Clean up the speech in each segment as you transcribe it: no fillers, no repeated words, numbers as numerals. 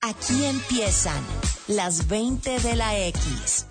Aquí empiezan las 20 de la X.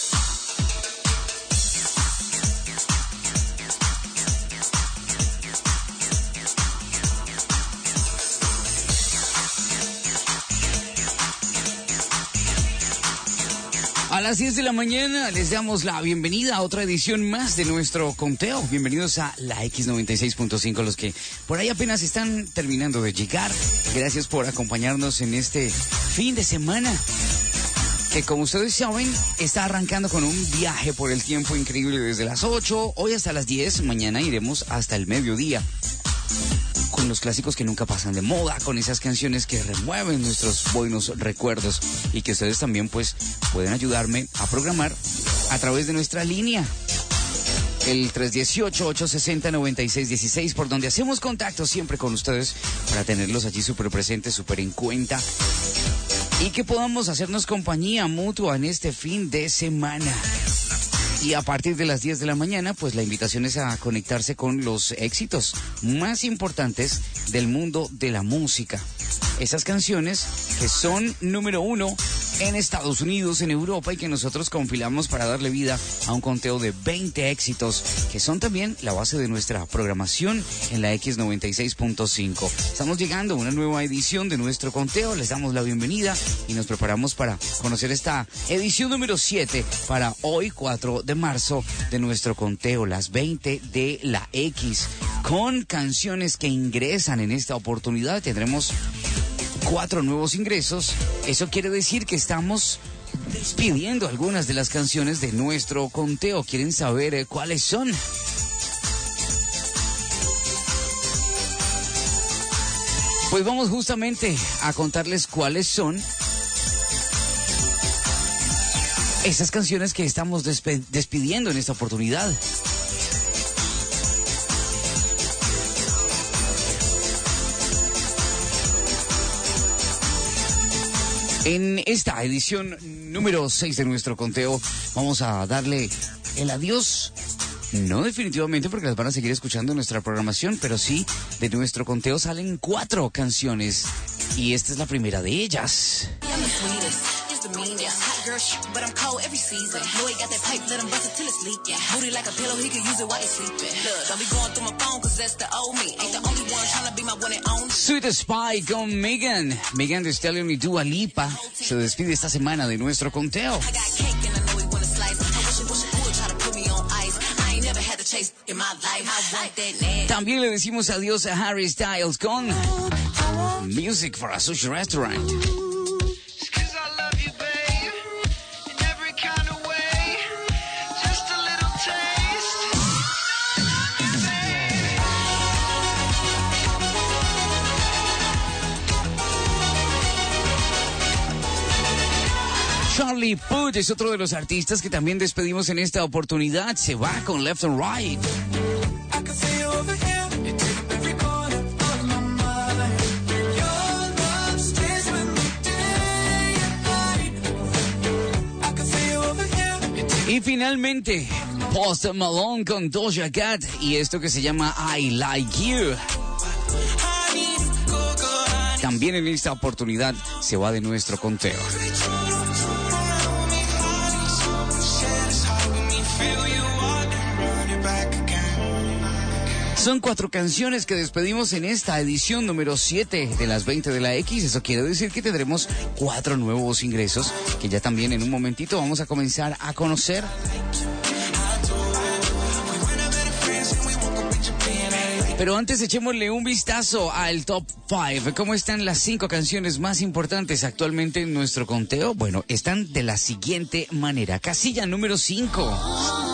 A las 10 de la mañana les damos la bienvenida a otra edición más de nuestro conteo. Bienvenidos a la X96.5, los que por ahí apenas están terminando de llegar. Gracias por acompañarnos en este fin de semana, que como ustedes saben, está arrancando con un viaje por el tiempo increíble desde las 8, hoy hasta las 10, mañana iremos hasta el mediodía. Con los clásicos que nunca pasan de moda, con esas canciones que remueven nuestros buenos recuerdos y que ustedes también pues pueden ayudarme a programar a través de nuestra línea, el 318-860-9616, por donde hacemos contacto siempre con ustedes para tenerlos allí súper presentes, súper en cuenta y que podamos hacernos compañía mutua en este fin de semana. Y a partir de las 10 de la mañana, pues la invitación es a conectarse con los éxitos más importantes del mundo de la música. Esas canciones que son número 1 en Estados Unidos, en Europa, y que nosotros compilamos para darle vida a un conteo de 20 éxitos, que son también la base de nuestra programación en la X96.5. Estamos llegando a una nueva edición de nuestro conteo, les damos la bienvenida y nos preparamos para conocer esta edición número 7 para hoy, 4 de marzo, de nuestro conteo, las 20 de la X, con canciones que ingresan en esta oportunidad. Tendremos 4 nuevos ingresos. Eso quiere decir que estamos despidiendo algunas de las canciones de nuestro conteo. ¿Quieren saber cuáles son? Pues vamos justamente a contarles cuáles son esas canciones que estamos despidiendo en esta oportunidad. En esta edición número 6 de nuestro conteo vamos a darle el adiós, no definitivamente porque las van a seguir escuchando en nuestra programación, pero sí, de nuestro conteo salen 4 canciones y esta es la primera de ellas. Sweet Spy con Megan Thee Stallion y Dua Lipa se despide esta semana de nuestro conteo. También le decimos adiós a Harry Styles con Music for a Sushi Restaurant. Charlie Puth es otro de los artistas que también despedimos en esta oportunidad. Se va con Left and Right. Y finalmente, Post Malone con Doja Cat y esto que se llama I Like You. También en esta oportunidad se va de nuestro conteo. Son 4 canciones que despedimos en esta edición número 7 de las 20 de la X. Eso quiere decir que tendremos 4 nuevos ingresos que ya también en un momentito vamos a comenzar a conocer. Pero antes echémosle un vistazo al Top 5. ¿Cómo están las 5 canciones más importantes actualmente en nuestro conteo? Bueno, están de la siguiente manera. Casilla número 5.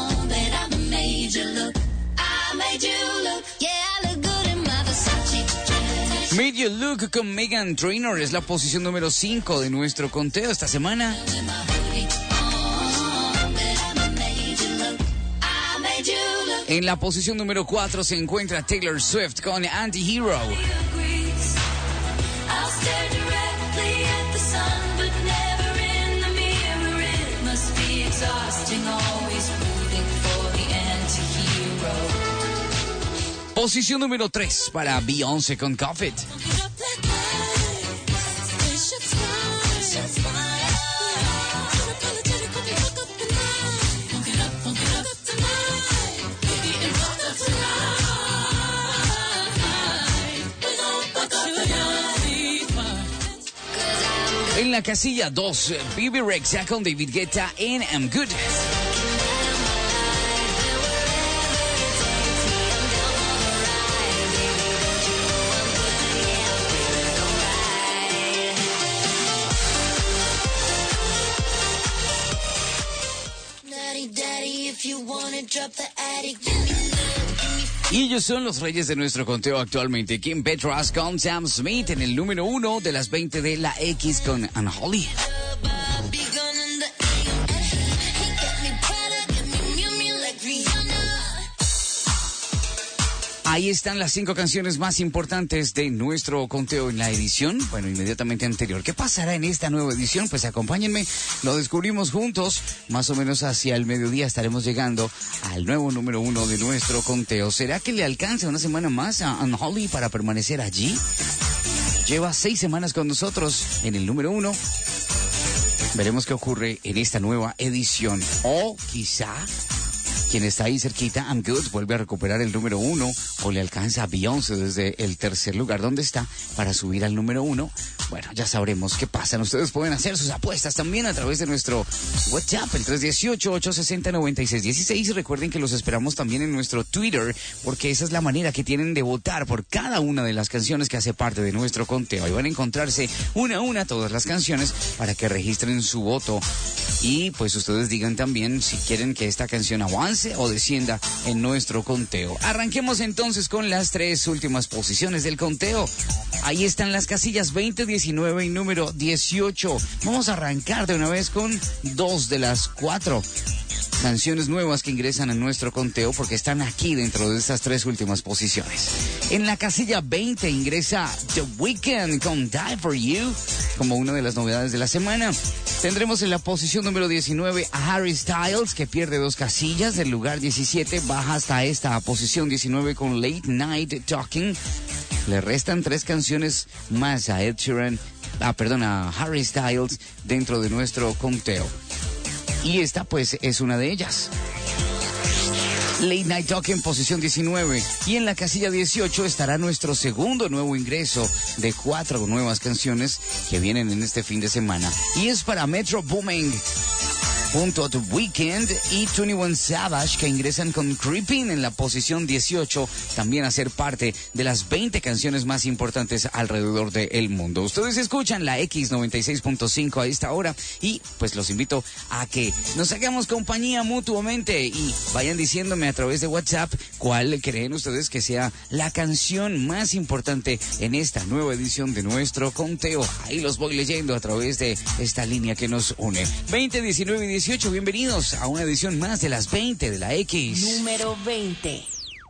Made You Look con Meghan Trainor es la posición número 5 de nuestro conteo esta semana. En la posición número 4 se encuentra Taylor Swift con Anti-Hero. Posición número 3 para Beyoncé con Cuff It. En la casilla 2, Bebe Rexha con David Guetta en I'm Good. Y ellos son los reyes de nuestro conteo actualmente. Kim Petras con Sam Smith en el número 1 de las 20 de la X con Unholy. Ahí están las 5 canciones más importantes de nuestro conteo en la edición, inmediatamente anterior. ¿Qué pasará en esta nueva edición? Pues acompáñenme, lo descubrimos juntos. Más o menos hacia el mediodía estaremos llegando al nuevo número 1 de nuestro conteo. ¿Será que le alcanza una semana más a Unholy para permanecer allí? Lleva 6 semanas con nosotros en el número 1. Veremos qué ocurre en esta nueva edición. O quizá quien está ahí cerquita, I'm Good, vuelve a recuperar el número 1 o le alcanza a Beyoncé desde el tercer lugar donde está para subir al número 1. Bueno, ya sabremos qué pasa. Ustedes pueden hacer sus apuestas también a través de nuestro WhatsApp, el 318-860-9616. Y recuerden que los esperamos también en nuestro Twitter, porque esa es la manera que tienen de votar por cada una de las canciones que hace parte de nuestro conteo. Ahí van a encontrarse una a una todas las canciones para que registren su voto. Y pues ustedes digan también si quieren que esta canción avance o descienda en nuestro conteo. Arranquemos entonces con las 3 últimas posiciones del conteo. Ahí están las casillas 20, 19 y número 18. Vamos a arrancar de una vez con 2 de las 4 canciones nuevas que ingresan a nuestro conteo porque están aquí dentro de estas 3 últimas posiciones. En la casilla 20 ingresa The Weeknd con Die For You como una de las novedades de la semana. Tendremos en la posición número 19 a Harry Styles, que pierde 2 casillas. Del lugar 17 baja hasta esta posición 19 con Late Night Talking. Le restan 3 canciones más a a Harry Styles dentro de nuestro conteo. Y esta pues es una de ellas. Late Night Talking en posición 19. Y en la casilla 18 estará nuestro segundo nuevo ingreso de 4 nuevas canciones que vienen en este fin de semana. Y es para Metro Boomin junto a The Weeknd y 21 Savage, que ingresan con Creeping en la posición 18, también a ser parte de las 20 canciones más importantes alrededor del mundo. Ustedes escuchan la X96.5 a esta hora y pues los invito a que nos hagamos compañía mutuamente y vayan diciéndome a través de WhatsApp cuál creen ustedes que sea la canción más importante en esta nueva edición de nuestro conteo. Ahí los voy leyendo a través de esta línea que nos une. 20, 19 y 18, bienvenidos a una edición más de las 20 de la X. Número 20.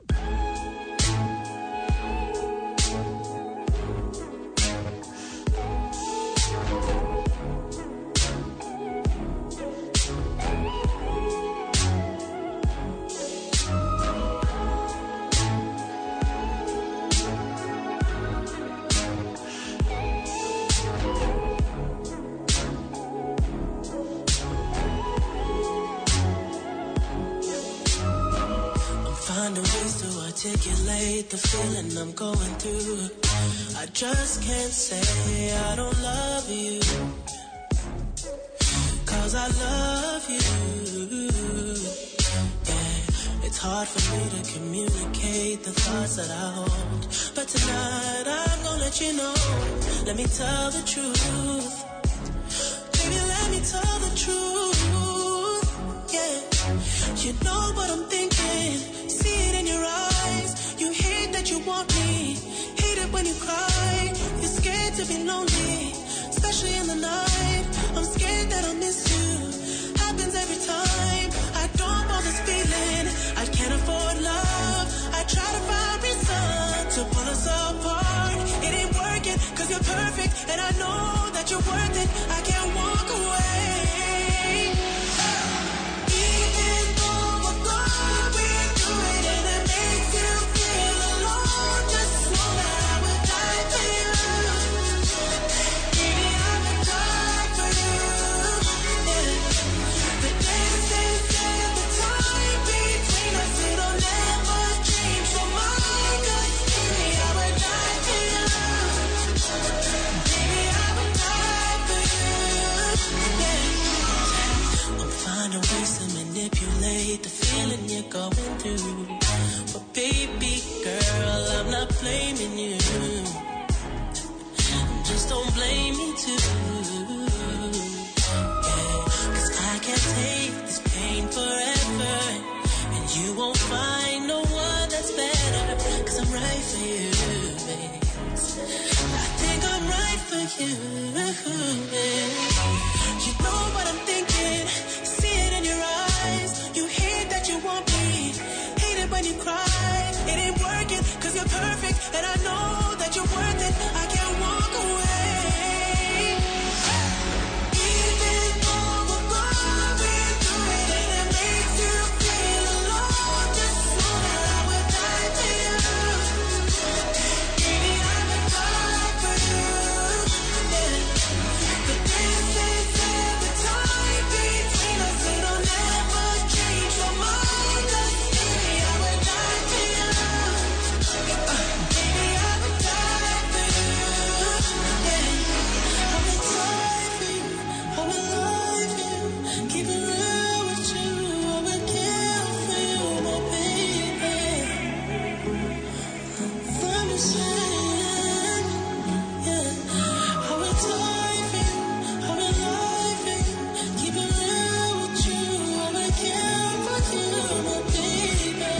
Articulate the feeling I'm going through. I just can't say I don't love you, 'cause I love you. Yeah, it's hard for me to communicate the thoughts that I hold, but tonight I'm gonna let you know. Let me tell the truth. Baby, let me tell the truth. Yeah, you know what I'm thinking. See it in your eyes. You hate that you want me. Hate it when you cry. You're scared to be lonely, especially in the night. I'm scared that I'll miss you. Happens every time. I don't want this feeling. I can't afford love. I try to find reason to pull us apart. It ain't working 'cause you're perfect, and I know that you're worth it. I can't walk away. pain you're going through. But baby girl, I'm not blaming you. Just don't blame me too. Yeah, 'cause I can't take this pain forever. And you won't find no one that's better. 'Cause I'm right for you, babe. I think I'm right for you, babe. You know what I'm thinking, see it in your eyes. You hate that you want me, hate it when you cry. It ain't working 'cause you're perfect, and I know that you're worth it. I can't walk away. Even though we're going through it and it makes you feel alone, just know that I would die for you. Baby, I would die for you. Yeah. But this is the time between us, it'll never change your mind. Just baby, I would die for you. Baby, I would die for you. Yeah. I would die for you. I would lie for you. Keep it real with you. I would kill for you, my baby. I'm just saying, yeah. I would die for you. I would lie for you. Keep it real with you. I would kill for you, my baby.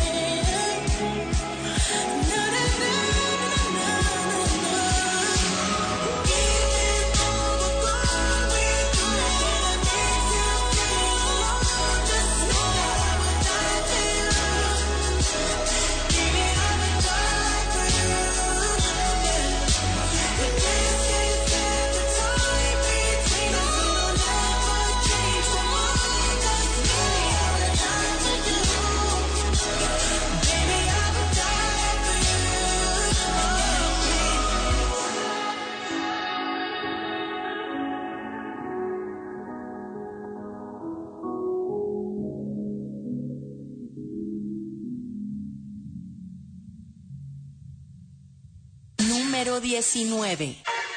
Na na na na na na. Even though we're going through it and it makes you feel alone, just know that I would die for you. Baby, I would die for you. Yeah. But this is the time between us, it'll never change my mind. Just baby, I would die for you. Baby, I would die for you. Número 19.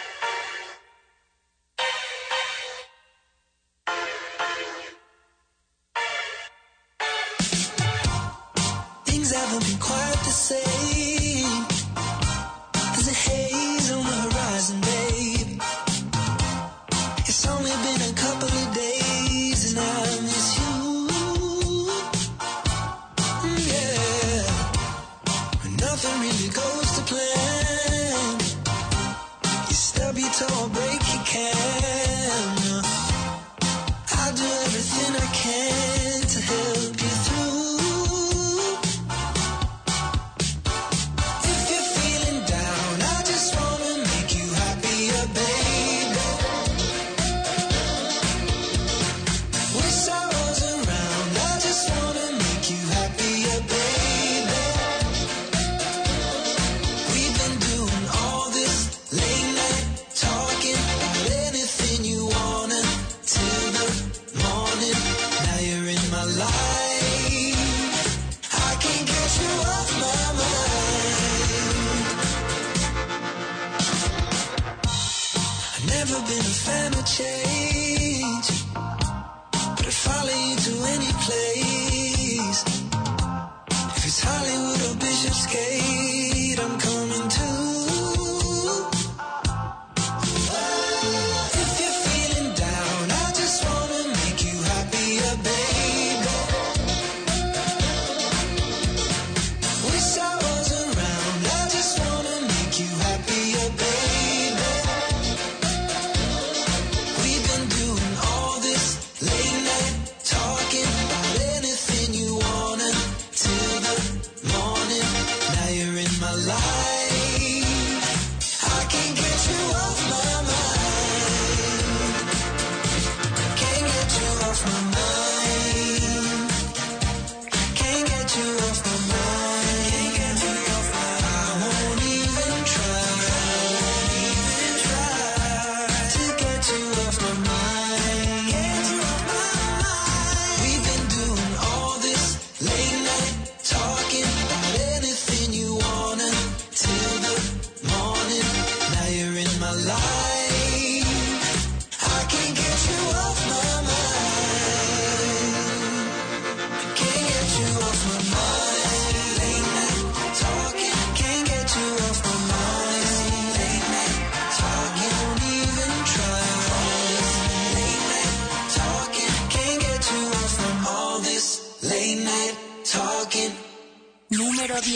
Things haven't been quite the same. There's a haze on the horizon, babe. It's only been a couple of days and I miss you. Yeah. When nothing really goes to plan, you stub your toe or break your can. I'll do everything I can to help you through. If you're feeling down, I just wanna make you happier, baby. We're so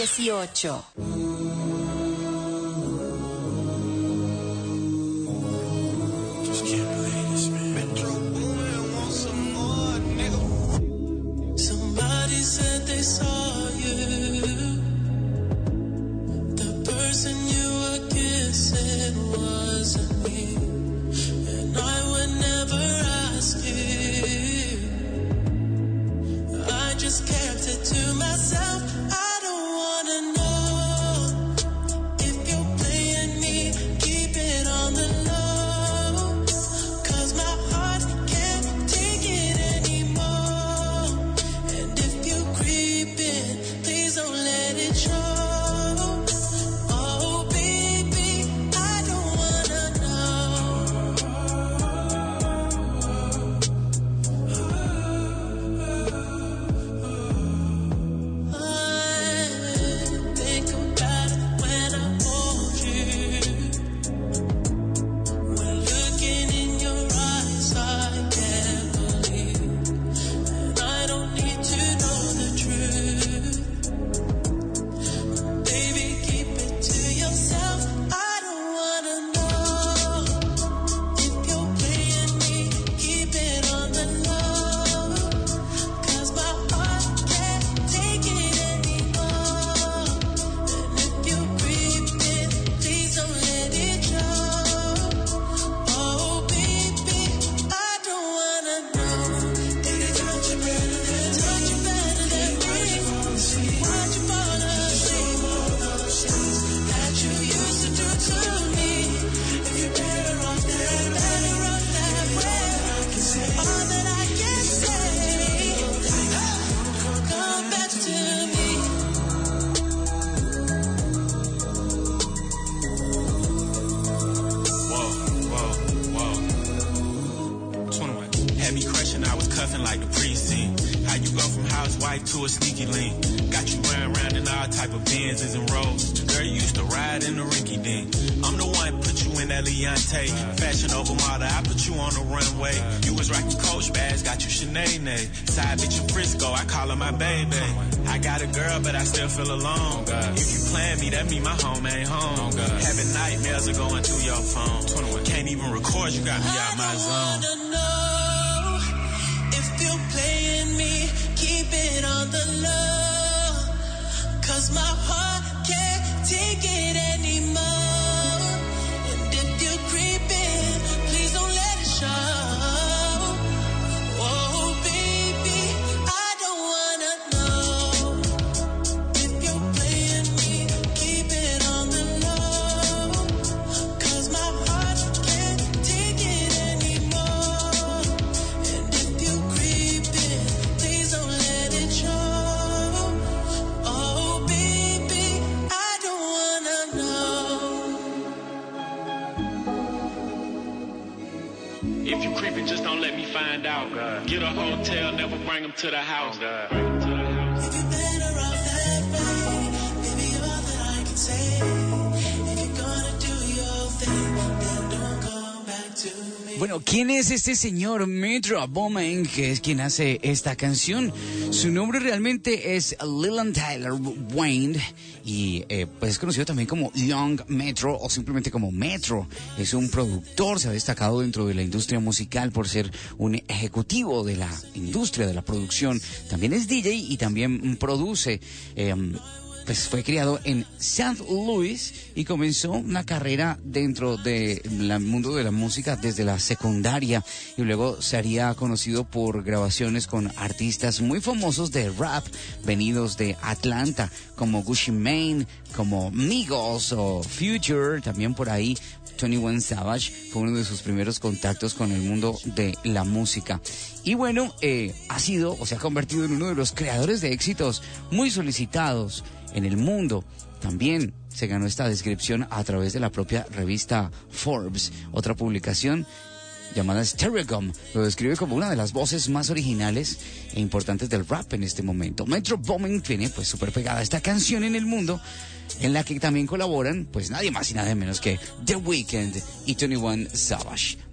18. Somebody said they saw you. The person you were kissing wasn't me. And I would never ask you. I just kept it to myself. I don't wanna know if you're playing me. Keep it on the low. 'Cause my heart can't take it anymore. And if you creep in, please don't let it show. Oh baby, I don't wanna know. I think about it when I hold you. When looking in your eyes, I can't believe. And I don't need to know the truth. Baby, keep it to yourself. I don't wanna know if you're playing me. Keep it on the low. 'Cause my heart can't take it anymore. And if you creep in, please don't let it show. Oh baby, I don't wanna know. Did it touch you better than me? Why'd you fall asleep? All those things that you used to do to me. If you're better off that way, all that I can say, come back to me. Whoa. 21. Had me crushing, I was cuffing like the precinct. How you go from housewife to a sneaky link? Got you running around in all type of Benzes and Rolls. Girl, you used to ride in the rinky dink. I'm the one put you in that Leontay. Fashion over model, I put you on the runway. You was rocking Coach bags, got you Sinead. Side bitch in Frisco, I call her my baby. I got a girl, but I still feel alone. If you plan me, that mean my home ain't home. Having nightmares are going through your phone. Can't even record, you got me out my zone. I don't wanna know if you're playing me. Keep it on the low. 'Cause my heart can't take it anymore. And if you creep in, please don't let it show. Oh baby, I don't wanna know if you're playing me. Keep it on the low. 'Cause my heart can't take it anymore. And if you creep in, please don't let it show. Oh baby, I don't wanna know. If you creeping, just don't let me find out. Get a hotel, never bring them to the house. If you're better off that way, baby, all that I can say. If you're gonna do your thing, then don't come back to me. Bueno, ¿quién es este señor Metro Boomin, que es quien hace esta canción? Su nombre realmente es Leland Tyler Wayne y pues es conocido también como Young Metro o simplemente como Metro. Es un productor, se ha destacado dentro de la industria musical por ser un ejecutivo de la industria de la producción. También es DJ y también produce. Pues fue criado en St. Louis y comenzó una carrera dentro del mundo de la música desde la secundaria y luego se haría conocido por grabaciones con artistas muy famosos de rap venidos de Atlanta como Gucci Mane, como Migos o Future, también por ahí 21 Savage fue uno de sus primeros contactos con el mundo de la música. Y bueno, ha sido o se ha convertido en uno de los creadores de éxitos muy solicitados en el mundo. También se ganó esta descripción a través de la propia revista Forbes. Otra publicación llamada Stereogum lo describe como una de las voces más originales e importantes del rap en este momento. Metro Boomin tiene pues súper pegada esta canción en el mundo, en la que también colaboran pues nadie más y nada menos que The Weeknd y 21 Savage.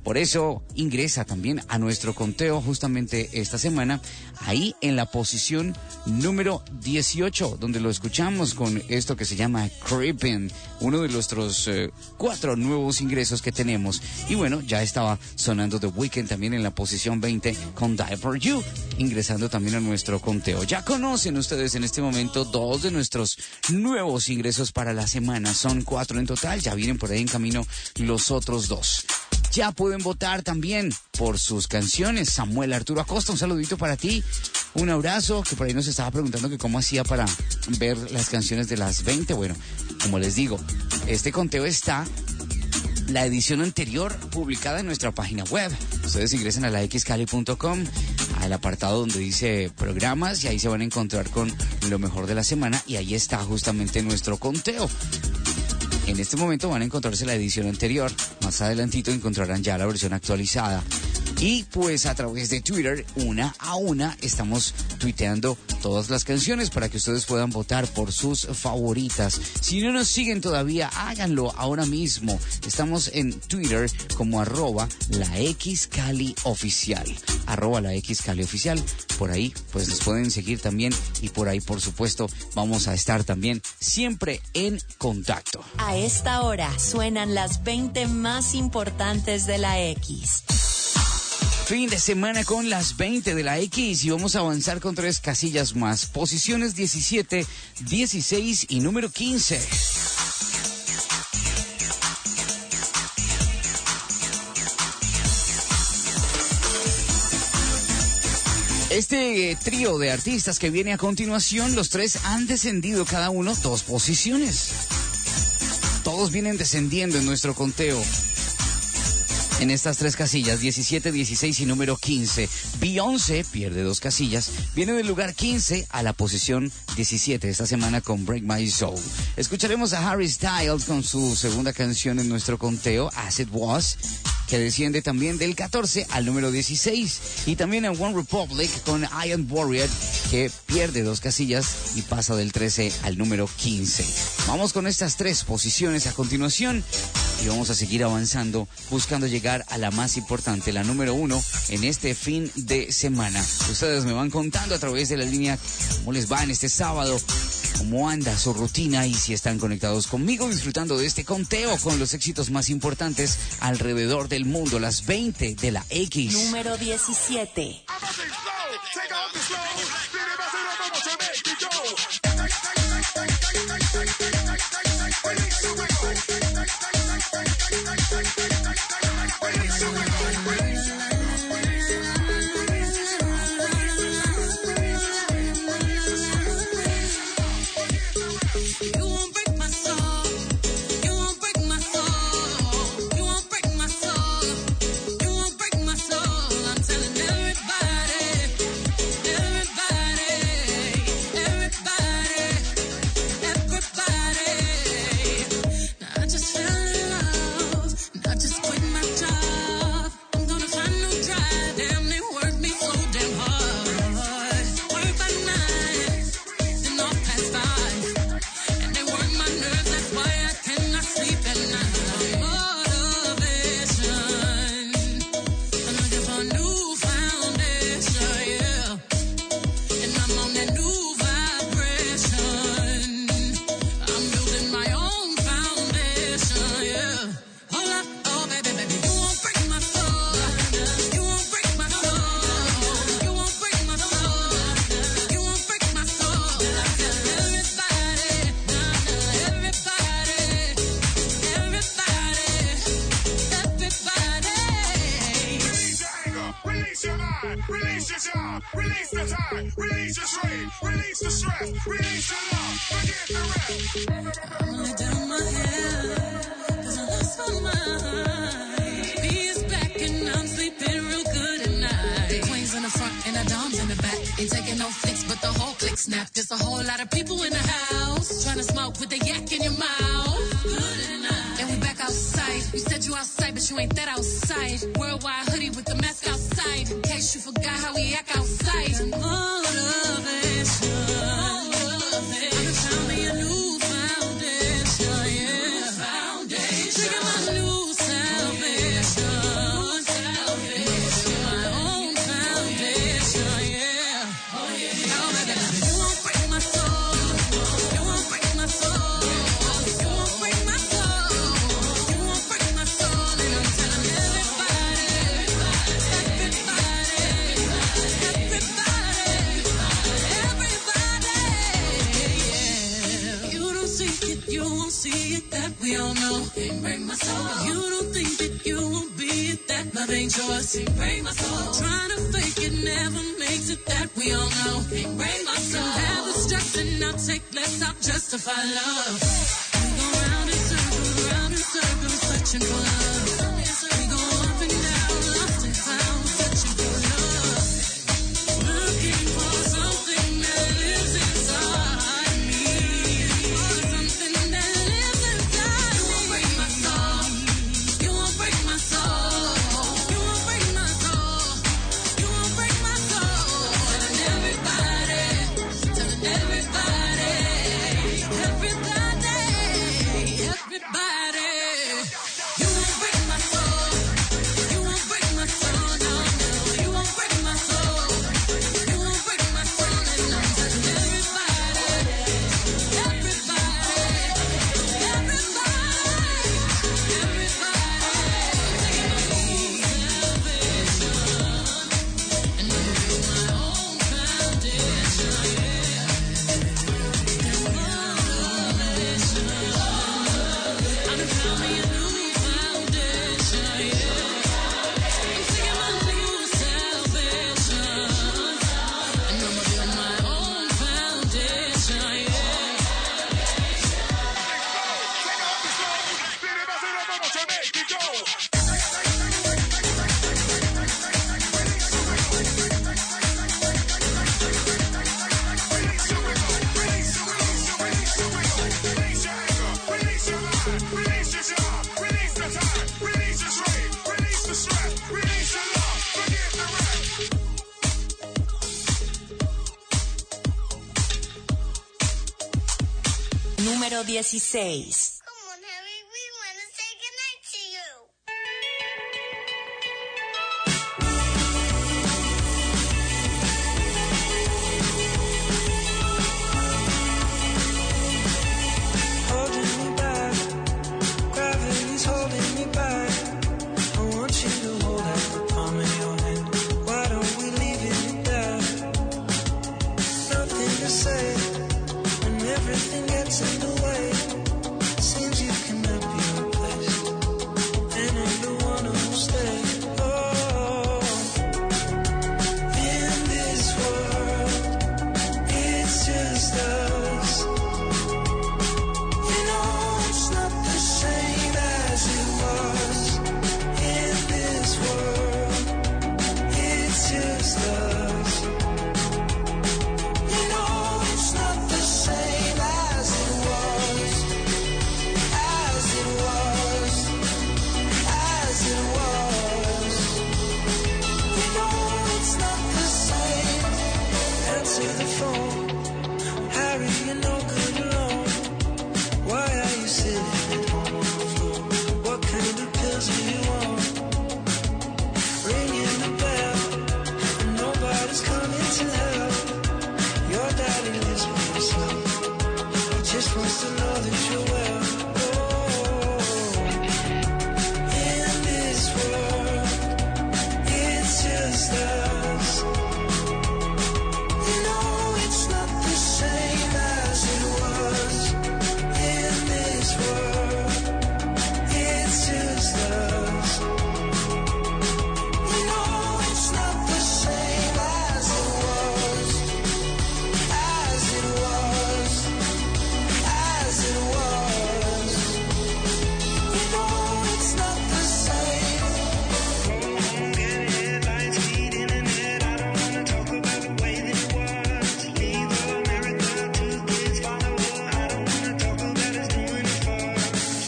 Por eso ingresa también a nuestro conteo justamente esta semana, ahí en la posición número 18, donde lo escuchamos con esto que se llama Creepin', uno de nuestros 4 nuevos ingresos que tenemos. Y bueno, ya estaba sonando The Weeknd también en la posición 20 con Die For You, ingresando también a nuestro conteo. Ya conocen ustedes en este momento 2 de nuestros nuevos ingresos para la semana. Son 4 en total, ya vienen por ahí en camino los otros 2. Ya pueden votar también por sus canciones. Samuel Arturo Acosta, un saludito para ti. Un abrazo, que por ahí nos estaba preguntando que cómo hacía para ver las canciones de las 20. Bueno, como les digo, este conteo está la edición anterior publicada en nuestra página web. Ustedes ingresen a laxcali.com, al apartado donde dice programas, y ahí se van a encontrar con lo mejor de la semana, y ahí está justamente nuestro conteo. En este momento van a encontrarse la edición anterior. Más adelantito encontrarán ya la versión actualizada. Y pues a través de Twitter, una a una, estamos tuiteando todas las canciones para que ustedes puedan votar por sus favoritas. Si no nos siguen todavía, háganlo ahora mismo. Estamos en Twitter como @laxcalioficial. @laxcalioficial. Por ahí pues nos pueden seguir también, y por ahí por supuesto vamos a estar también siempre en contacto. A esta hora suenan las 20 más importantes de la X. Fin de semana con las 20 de la X, y vamos a avanzar con 3 casillas más. Posiciones 17, 16 y número 15. Este trío de artistas que viene a continuación, los 3 han descendido cada uno 2 posiciones. Todos vienen descendiendo en nuestro conteo. En estas 3 casillas, 17, 16 y número 15. Beyoncé pierde 2 casillas, viene del lugar 15 a la posición 17 esta semana con Break My Soul. Escucharemos a Harry Styles con su segunda canción en nuestro conteo, As It Was, que desciende también del 14 al número 16. Y también a One Republic con I Am Warrior, que pierde 2 casillas y pasa del 13 al número 15. Vamos con estas 3 posiciones a continuación, y vamos a seguir avanzando, buscando llegar a la más importante, la número 1, en este fin de semana. Ustedes me van contando a través de la línea cómo les va en este sábado, cómo anda su rutina, y si están conectados conmigo, disfrutando de este conteo con los éxitos más importantes alrededor del mundo, las 20 de la X. Número 17. Release your job, release the time, release your strain, release the stress, release your love, forget the rest. I'm gonna do my hair, 'cause I lost my mind. B is back and I'm sleeping real good at night. The queens in the front and the doms in the back. Ain't taking no flicks, but the whole click snap. There's a whole lot of people in the house, trying to smoke with the yak in your mouth. Good at night. And we back outside. You said you outside, but you ain't that outside. Worldwide hoodie with the mask outside. In case you forgot how we act outside. Motivation. I've been found me a new foundation, yeah. Foundation. Taking my new salvation. my soul. You don't think that you will be it, that love ain't yours. Can't break my soul. Trying to fake it never makes it, that we all know. Can't break my soul. Have the stress and I'll take less, I'll justify love. We go round in circles, searching for love. We go up and down, lost and found, searching for love. Looking for something that lives inside me. For something that lives inside me. You won't break my soul. You won't break my soul. You won't break my soul. You won't break my soul. Telling everybody. You won't break my soul. You won't break my soul. No, no. You won't break my soul. You won't break my soul. And I'm telling everybody. Número 16. Come on, Harry, we want to say goodnight to you. Holding me back, gravity's holding me back. I want you to hold out the palm of your hand. Why don't we leave it there? Nothing to say when everything gets in the way. Seems you cannot be replaced, and I'm the one who'll stay. Oh, in this world, it's just us. You know it's not the same as it was. In this world, it's just us. You know it's not the same as it was. As it was. As it was. You know it's not the same. Answer the phone. Harry, you're no good alone. Why are you sitting at home on the floor? What kind of pills do you want? Ringing the bell, and nobody's coming to help. Your daddy lives by himself. He just wants to know that you're well. Oh, in this world, it's just us. You know it's not the same as it was. In this world, it's just us. You know it's not the same as it was. As it was. As it was. You know it's not the same. Getting headlines, feed internet. I don't wanna talk about the way that it was. Leave America, 2 kids follow her. I don't wanna talk about us doing it first.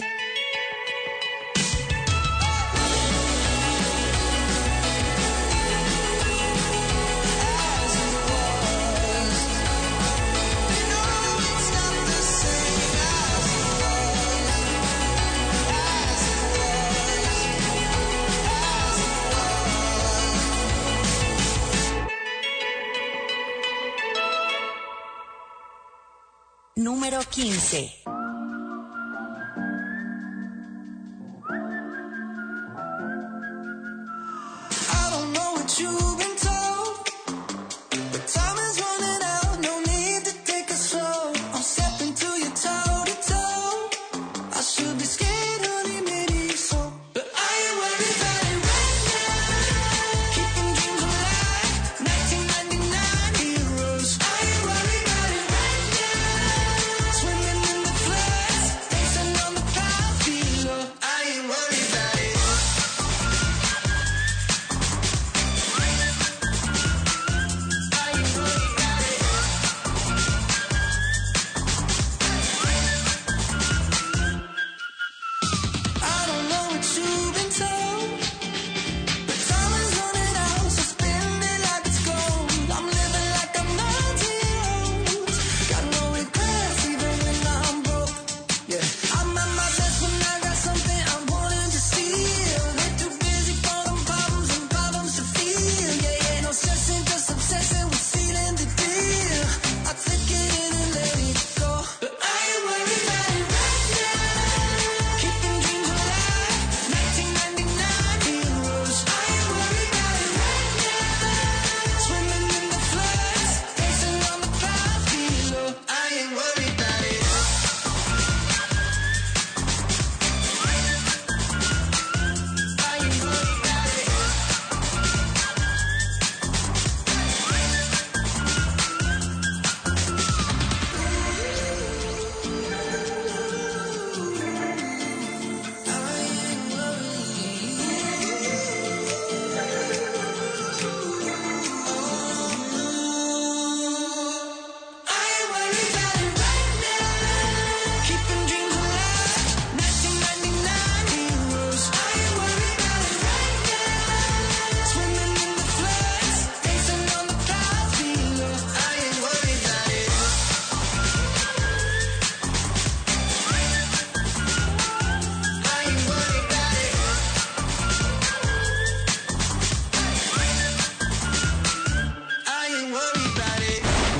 As it was. You know it's not the same as it was. As it was. As it was. Número 15. I don't know what you've been told, but time is running out. No need to take it slow. I'm stepping to you toe to toe. I should be scared, honey, maybe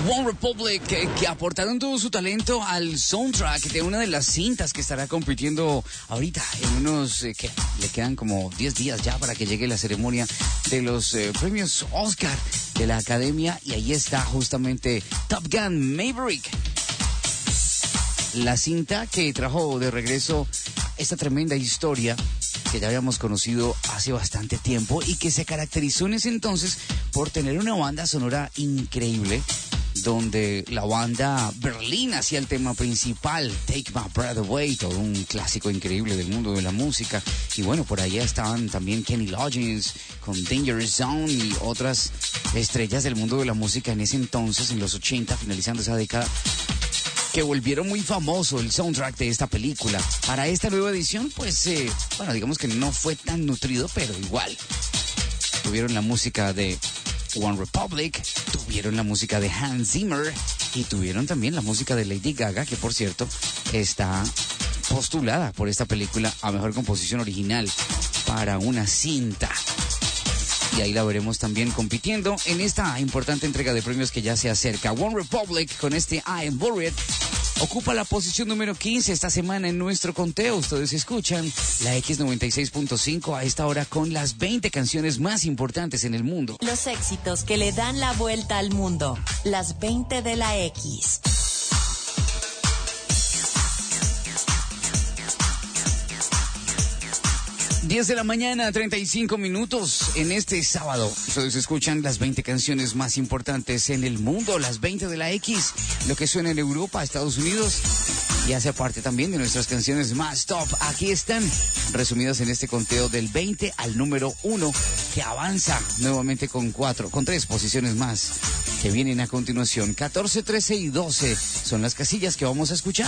One Republic, que aportaron todo su talento al soundtrack de una de las cintas que estará compitiendo ahorita en unos que le quedan como 10 días ya para que llegue la ceremonia de los premios Oscar de la Academia, y ahí está justamente Top Gun Maverick, la cinta que trajo de regreso esta tremenda historia que ya habíamos conocido hace bastante tiempo y que se caracterizó en ese entonces por tener una banda sonora increíble, donde la banda Berlín hacía el tema principal, Take My Breath Away, todo un clásico increíble del mundo de la música. Y bueno, por allá estaban también Kenny Loggins con Danger Zone y otras estrellas del mundo de la música en ese entonces, en los 80, finalizando esa década, que volvieron muy famoso el soundtrack de esta película. Para esta nueva edición, pues, bueno, digamos que no fue tan nutrido, pero igual. Tuvieron la música de One Republic, tuvieron la música de Hans Zimmer y tuvieron también la música de Lady Gaga, que por cierto está postulada por esta película a Mejor Composición Original para una cinta. Y ahí la veremos también compitiendo en esta importante entrega de premios que ya se acerca. One Republic con este I Am Worried ocupa la posición número 15 esta semana en nuestro conteo. Ustedes escuchan la X96.5 a esta hora con las 20 canciones más importantes en el mundo. Los éxitos que le dan la vuelta al mundo. Las 20 de la X. 10 de la mañana, 35 minutos en este sábado. Ustedes escuchan las 20 canciones más importantes en el mundo, las 20 de la X, lo que suena en Europa, Estados Unidos, y hace parte también de nuestras canciones más top. Aquí están resumidas en este conteo del 20 al número 1, que avanza nuevamente con 3 posiciones más que vienen a continuación. 14, 13 y 12 son las casillas que vamos a escuchar.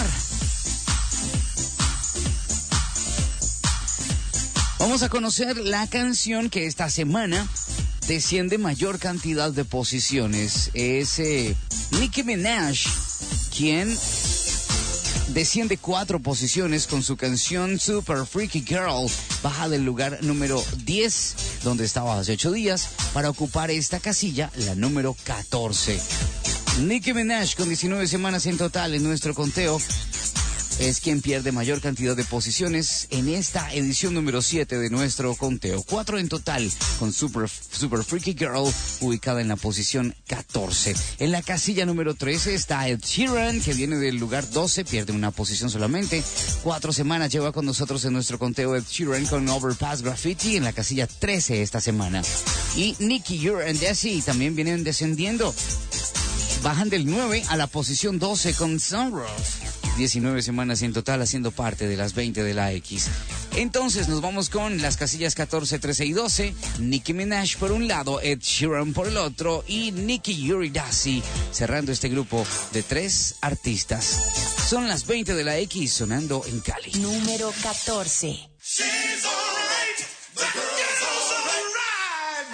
Vamos a conocer la canción que esta semana desciende mayor cantidad de posiciones. Es Nicki Minaj, quien desciende 4 posiciones con su canción Super Freaky Girl. Baja del lugar número 10, donde estaba hace 8 días, para ocupar esta casilla, la número 14. Nicki Minaj, con 19 semanas en total en nuestro conteo, es quien pierde mayor cantidad de posiciones en esta edición número 7 de nuestro conteo. 4 en total con Super Freaky Girl, ubicada en la posición 14. En la casilla número 13 está Ed Sheeran, que viene del lugar 12, pierde una posición solamente. 4 semanas lleva con nosotros en nuestro conteo Ed Sheeran con Overpass Graffiti en la casilla 13 esta semana. Y Nicki, You're and Desi también vienen descendiendo. Bajan del 9 a la posición 12 con Sunroof. 19 semanas en total haciendo parte de las 20 de la X. Entonces nos vamos con las casillas 14, 13 y 12. Nicki Minaj por un lado, Ed Sheeran por el otro y Nicki Yuridasi cerrando este grupo de 3 artistas. Son las 20 de la X sonando en Cali. Número 14. She's alright, the girl's alright,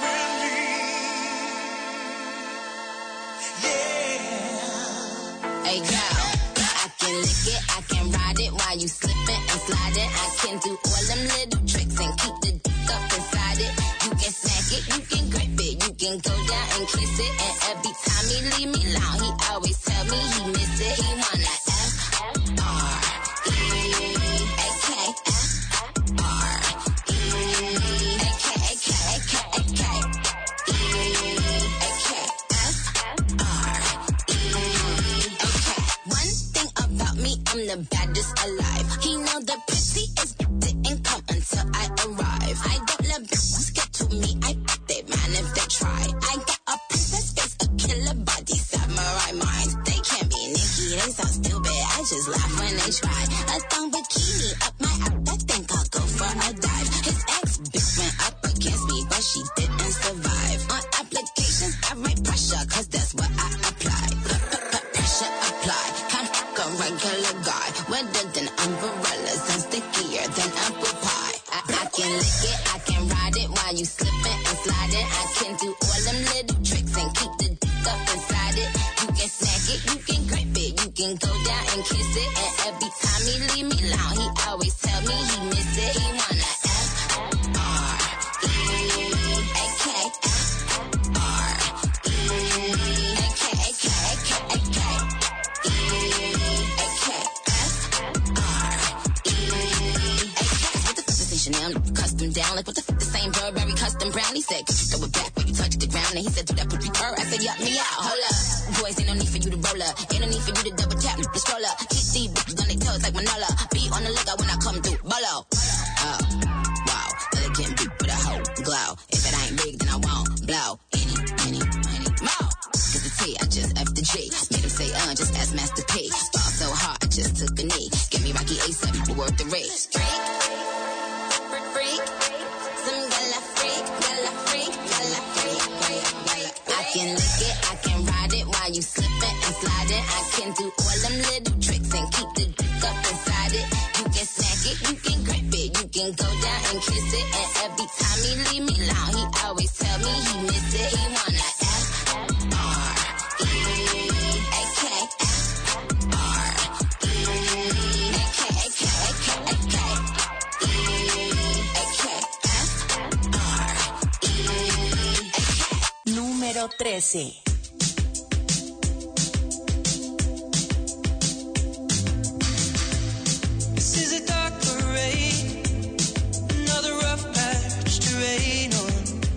yeah. Hey girl, I can lick it, I can ride it while you slipping and sliding. I can do all them little tricks and keep the dick up inside it. You can smack it, you can grip it, you can go down and kiss it. And every time he leave me alone, he always tell me he miss it. He wanna I'm the baddest alive. He know the prettiest didn't come until I arrive. I don't let bitches get to me. I they man if they try. I got a princess face, a killer body, samurai mind. They can't be Nicki, they sound stupid. I just laugh when they try. A thong bikini up my app, I think I'll go for a dive. His ex bitch went up against me, but she didn't survive. On applications, I write pressure, cause that's what I apply. Pressure apply. Can't fuck a regular guy. Wetter than umbrellas and stickier than apple pie. I can lick it, I can ride it while you slipping and sliding. I can do all them little tricks and keep the dick up inside it. You can snack it, you can grip it, you can go down and kiss it. And every time he leave me alone, he always tell me he miss it. He wanna F-R-E-A-K-F-R-E-A-K-F-R. down like what the fuck, the same Burberry custom brown. He said, throw it back when you touch the ground. And he said, do that pussy purr. I said, yup, me out. Hold up. Boys, ain't no need for you to roll up. Ain't no need for you to double tap. The scroll up. Keep these bitches on their toes like Manola. Be on the lookout when I come through. Bolo. Oh, wow. Elegant beat with a whole glow. If it ain't big, then I won't blow. Any more. Cause the T, I just F the G. Made him say, just ask Master P. Fall so hard, I just took a knee. Give me Rocky A7, but worth the risk. Freak. Some gala freak. I can lick it, I can ride it while you slipping and sliding. I can do all them little tricks and keep the dick up inside it. You can snack it, you can grip it, you can go down and kiss it. And every time he leave me alone, he always tell me he miss it. He wanna Número 13. This is a dark parade, another rough patch to rain on.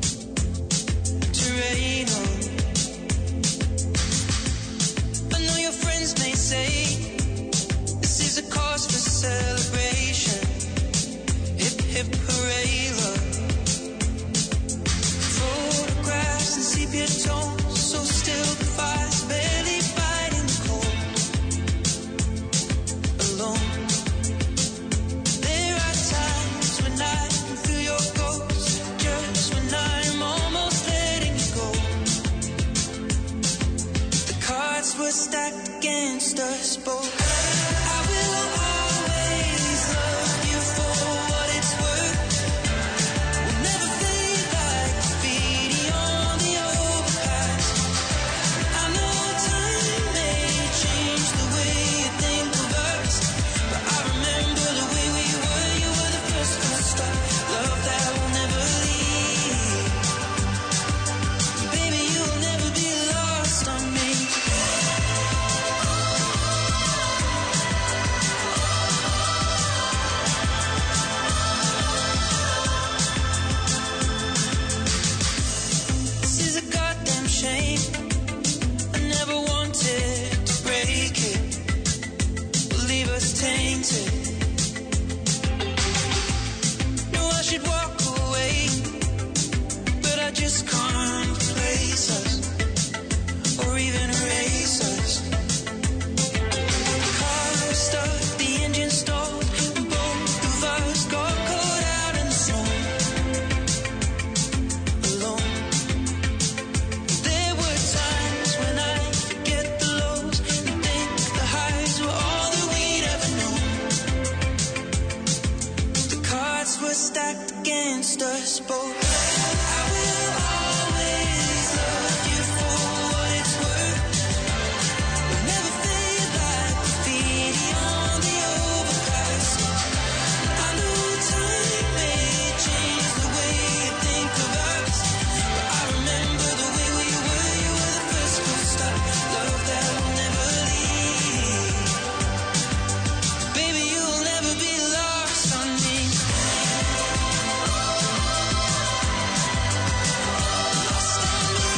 I know your friends may say this is a cause for celebration. Hip hip hooray, love. Photographs and sepia tones, so still the fire's barely fighting the cold. Alone. There are times when I can feel your ghost, just when I'm almost letting you go. The cards were stacked against us both. I will always love you for what it's worth. We'll never fade like graffiti on the overpass. I know time may change the way you think of us, but I remember the way we were. You were the first to start. Love that will never leave. Baby, you'll never be lost on me. This is a goddamn shame. I never wanted to break it, leave us tainted. No, I should walk away, but I just can't replace us, or even erase us. The car stopped, the engine stalled, and both of us got caught out in the snow. Alone. There were times when I forget the lows and think the highs were all that we'd ever known. The cards were stacked against us both. I will always love you for what it's worth. We'll never fade like graffiti on the overpass. I know time may change the way you think of us, but I remember the way we were. You were the first to start. Love that will never leave. Baby, you'll never be lost on me. Lost on me.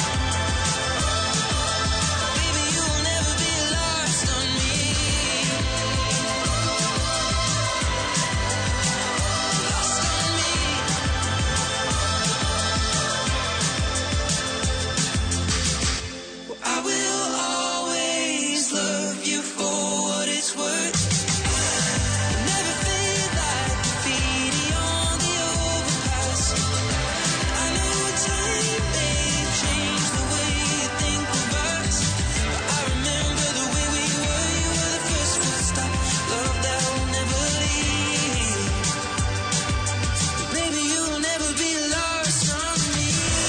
Baby, you'll never be lost on me. Lost on me. I will always love you for what it's worth. We'll never fade like graffiti on the overpass. I know time may change the way you think of us, but I remember the way we were. You were the first to stop. Love that will never leave. Baby, you'll never be lost on me.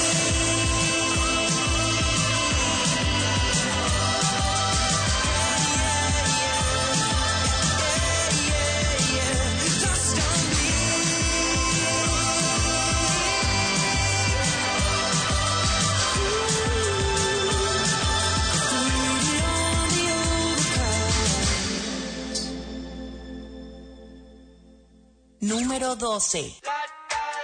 Lost on me. Graffiti on the overpass. Número 12.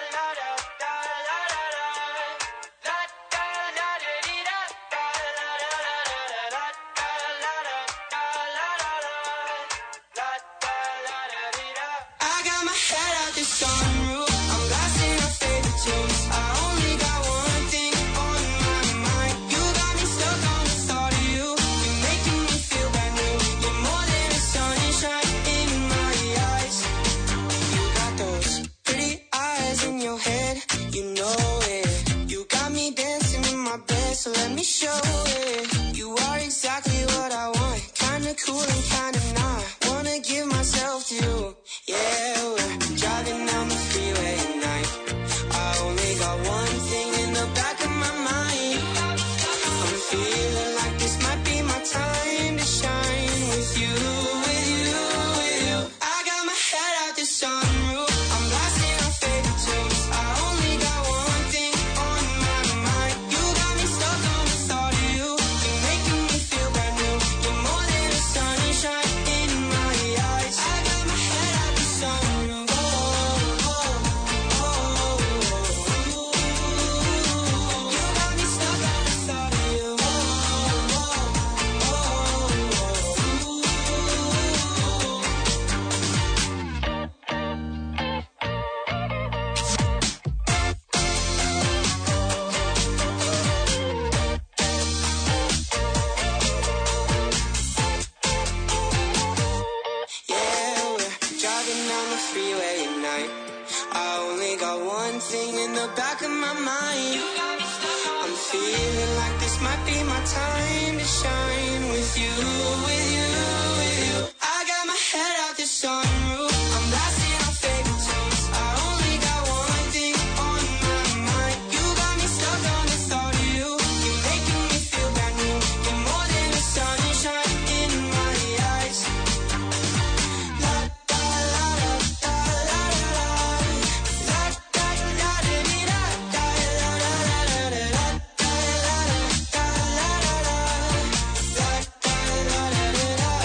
my best, so let me show it. You are exactly what I want, kinda cool and kinda not. Wanna give myself to you, yeah. We're driving down the freeway at night. I only got one thing in the back of my mind. I'm feeling like this might be my time to shine with you, with you, with you. I got my head out the sunroof. I'm blasting our favorite tunes. I only got one thing on my mind. You got me stuck on the thought of you. You're making me feel brand new. You're more than a sunshine in my eyes. I got my head out the sunroof. Oh, oh, oh, oh, oh. You got me stuck on the thought of you. Oh, oh, oh, oh. Yeah, we're driving down the freeway at night. I only got one thing in the back of my mind. I'm feeling like this might be my time to shine with you, with you, with you. I got my head out the sunroof. I'm blasting our favorite tunes. I only got one thing on my mind. You got me stuck on the thought of you. You're making me feel brand new. You're more than the sunshine in my eyes. La da la da la la la. La da da da dee da da la la la la la. La la la la la la. La da la la la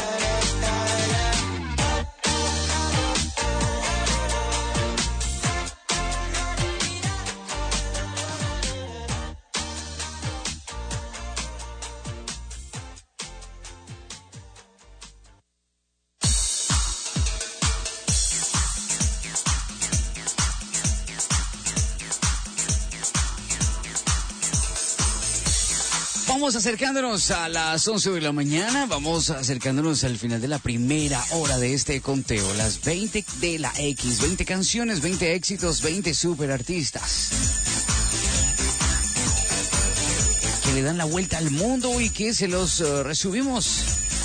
Vamos acercándonos a las 11 de la mañana, vamos acercándonos al final de la primera hora de este conteo, las 20 de la X, 20 canciones, 20 éxitos, 20 superartistas que le dan la vuelta al mundo y que se los resumimos.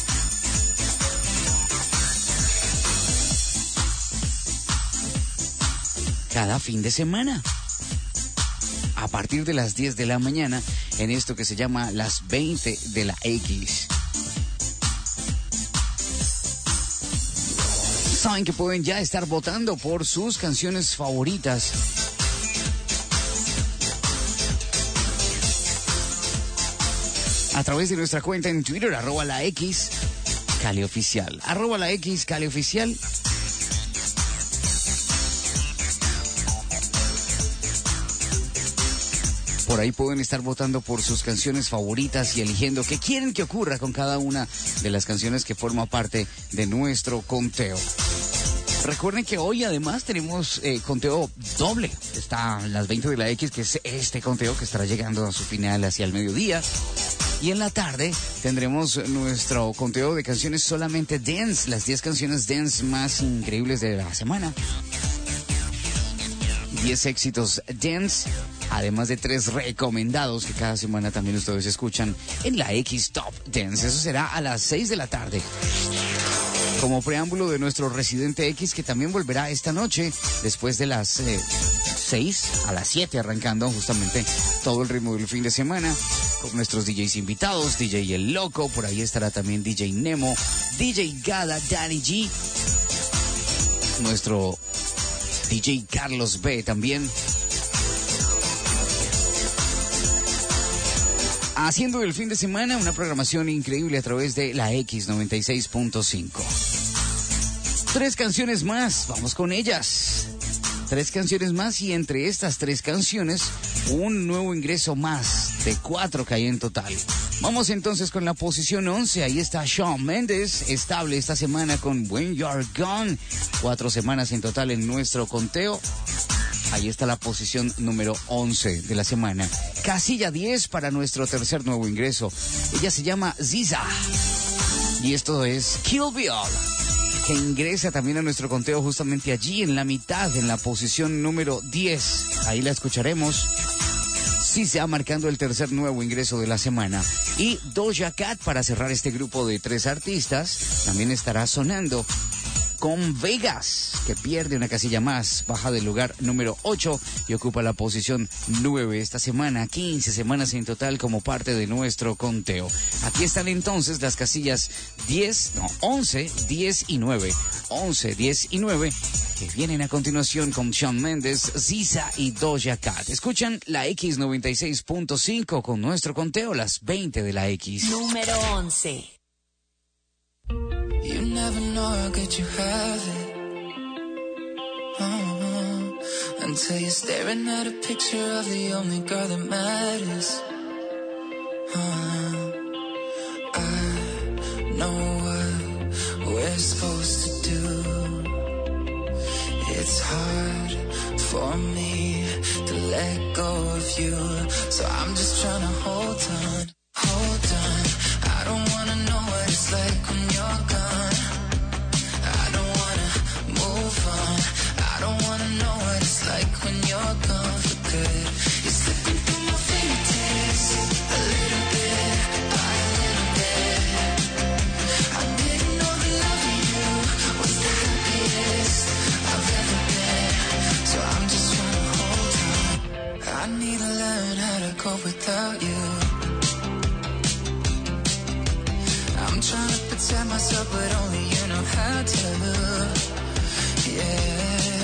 Cada fin de semana, a partir de las 10 de la mañana, en esto que se llama las 20 de la X. Saben que pueden ya estar votando por sus canciones favoritas. A través de nuestra cuenta en Twitter, @laX, CaliOficial. @laX, CaliOficial. Por ahí pueden estar votando por sus canciones favoritas y eligiendo qué quieren que ocurra con cada una de las canciones que forma parte de nuestro conteo. Recuerden que hoy además tenemos conteo doble. Está las 20 de la X, que es este conteo que estará llegando a su final hacia el mediodía. Y en la tarde tendremos nuestro conteo de canciones solamente dance, las 10 canciones dance más increíbles de la semana. 10 éxitos dance, además de 3 recomendados que cada semana también ustedes escuchan en la X Top Dance. Eso será a las 6 de la tarde. Como preámbulo de nuestro Residente X, que también volverá esta noche, después de las 6 a las 7, arrancando justamente todo el ritmo del fin de semana, con nuestros DJs invitados, DJ El Loco, por ahí estará también DJ Nemo, DJ Gada, Danny G, nuestro DJ Carlos B también, haciendo el fin de semana una programación increíble a través de la X96.5. 3 canciones más, vamos con ellas. 3 canciones más y entre estas 3 canciones un nuevo ingreso más de 4 que hay en total. Vamos entonces con la posición 11, ahí está Shawn Mendes, estable esta semana con When You're Gone. 4 semanas en total en nuestro conteo. Ahí está la posición número 11 de la semana. Casilla 10 para nuestro tercer nuevo ingreso. Ella se llama Ziza. Y esto es Kill Bill, que ingresa también a nuestro conteo justamente allí en la mitad, en la posición número 10. Ahí la escucharemos. SZA marcando el tercer nuevo ingreso de la semana. Y Doja Cat, para cerrar este grupo de 3 artistas, también estará sonando con Vegas, que pierde una casilla más, baja del lugar número 8 y ocupa la posición 9 esta semana, 15 semanas en total como parte de nuestro conteo. Aquí están entonces las casillas 11, 10 y 9. 11, 10 y 9, que vienen a continuación con Shawn Mendes, SZA y Doja Cat. Escuchan la X96.5 con nuestro conteo, las 20 de la X. Número 11. You never know how good you have it. Until you're staring at a picture of the only girl that matters. I know what we're supposed to do. It's hard for me to let go of you. So I'm just trying to hold on. I don't wanna know what it's like when you're gone. I don't wanna move on. I don't wanna know what it's like when you're gone for good. You're slipping through my fingertips, a little bit by a little bit. I didn't know that loving you was the happiest I've ever been. So I'm just trying to hold on. I need to learn how to cope without you. I'm trying to protect myself, but only you know how to. Yeah,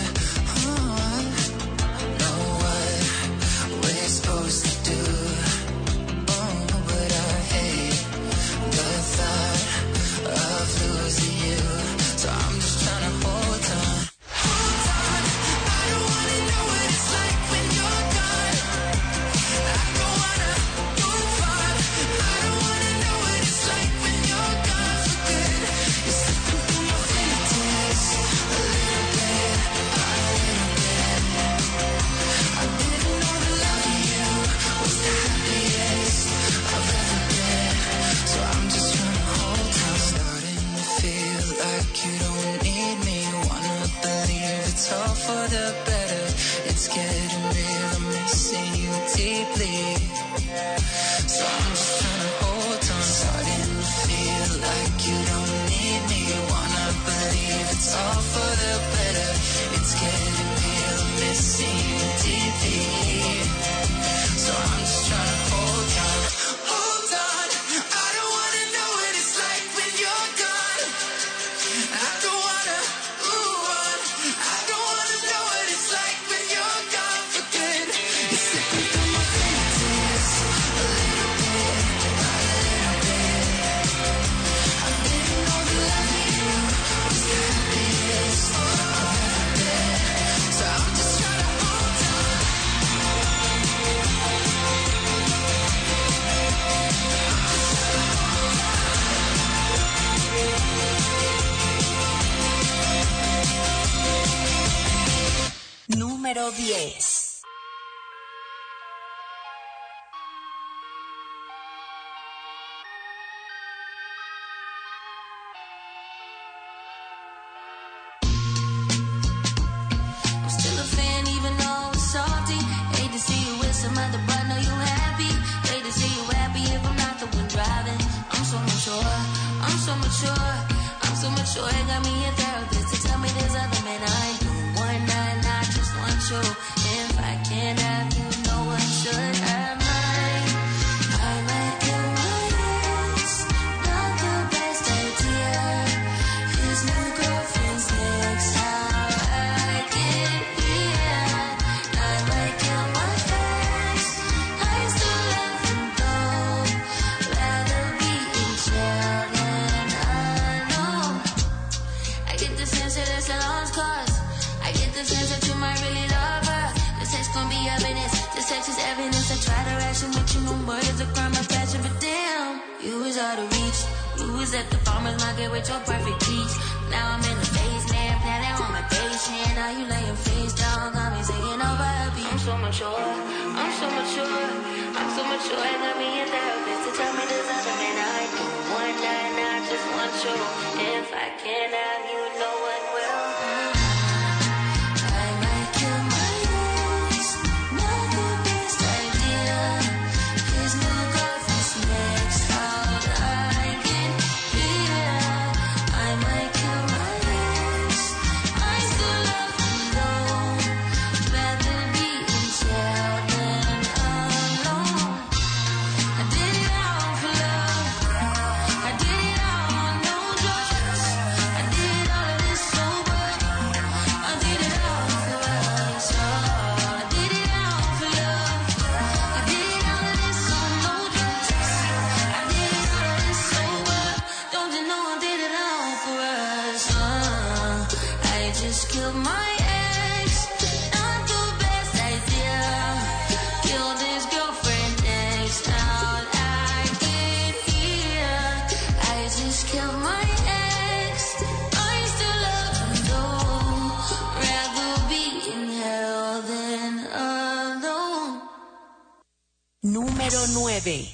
know what we're supposed to do. Oh, but I hate the thought of losing you. So I'm just trying to hold on. I don't wanna know what it's like when you're gone. I don't wanna move on. I don't wanna know what it's like when you're gone for good. You're slipping through my fingertips, a little bit by a little bit. I didn't know that loving you was the happiest I've ever been. So I'm just trying to hold on. Starting to feel like you don't need me. Wanna believe it's all for the better. It's getting real, I'm missing you deeply. So I'm just trying to hold on. Starting to feel like you don't need me. Wanna believe it's all for the better. It's getting real, I'm missing you deeply. So I'm just trying to hold on. Hold on. I don't wanna know what it's like when you're gone. I don't wanna move on. I don't wanna know what it's like when you're gone for good. You're slipping through my fingertips, a little bit by a little bit. I didn't know that loving you was the happiest I've ever been. So I'm just trying to hold on. Número 10. I'm still a fan even though it's salty. Hate to see you with some other, but know you happy. Hate to see you happy if I'm not the one driving. I'm so mature, I'm so mature, I'm so mature. It got me a therapist to tell me there's other men I ain't doing one night, I just want you. If I can't have you, no one should have mine. I like it when it's not the best idea. His new girlfriend's next, how I get here. I like it when fast, I still love him though. Rather be in jail than alone. I get the sense that it's a lost cause. I get the sense that you might really love her. This text gon' be evidence. This text is evidence. I try to ration with you, no murder's a crime of passion, but damn, you was out of reach. You was at the farmer's market with your perfect peach. Now I'm in the basement, planning on my patient. Now you laying face down, got me singing over a beat. I'm so mature, I'm so mature, I'm so mature. I got me a therapist to tell me there's other men I do. One night, I just want you. If I can't have you, no one will. I like your minds, not the best idea. número 9.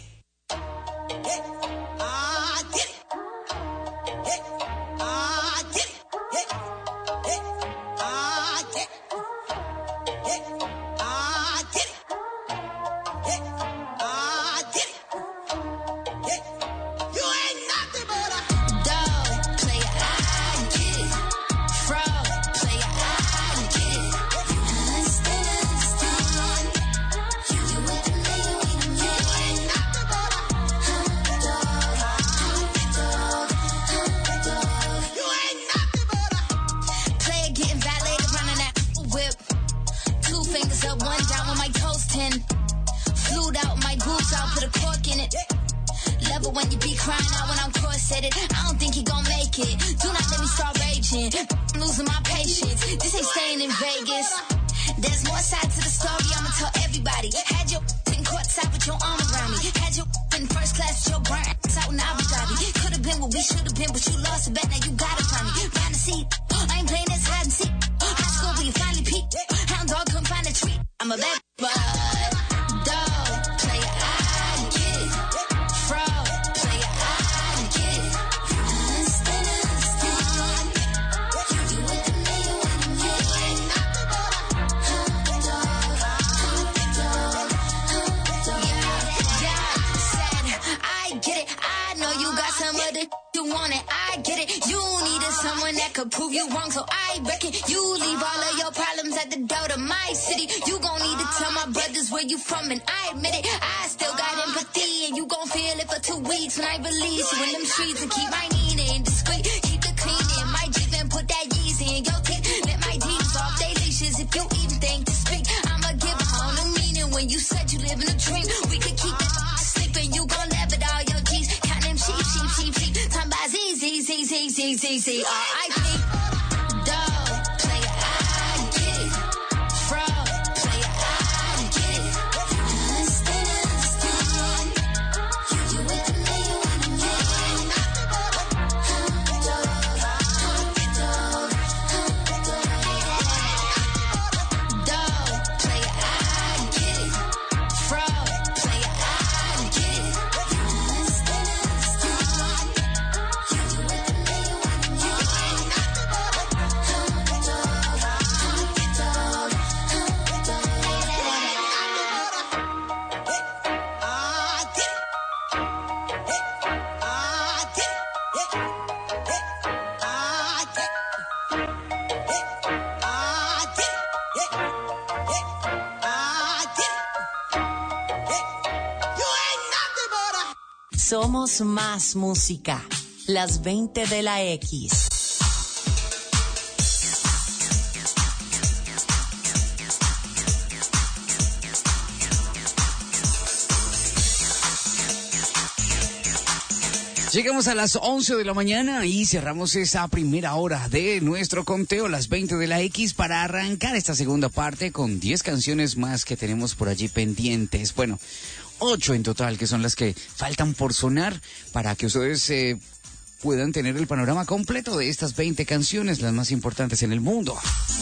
Somos más música. Las 20 de la X. Llegamos a las 11 de la mañana y cerramos esa primera hora de nuestro conteo, las 20 de la X, para arrancar esta segunda parte con 10 canciones más que tenemos por allí pendientes. Bueno, 8 en total, que son las que faltan por sonar para que ustedes puedan tener el panorama completo de estas 20 canciones, las más importantes en el mundo.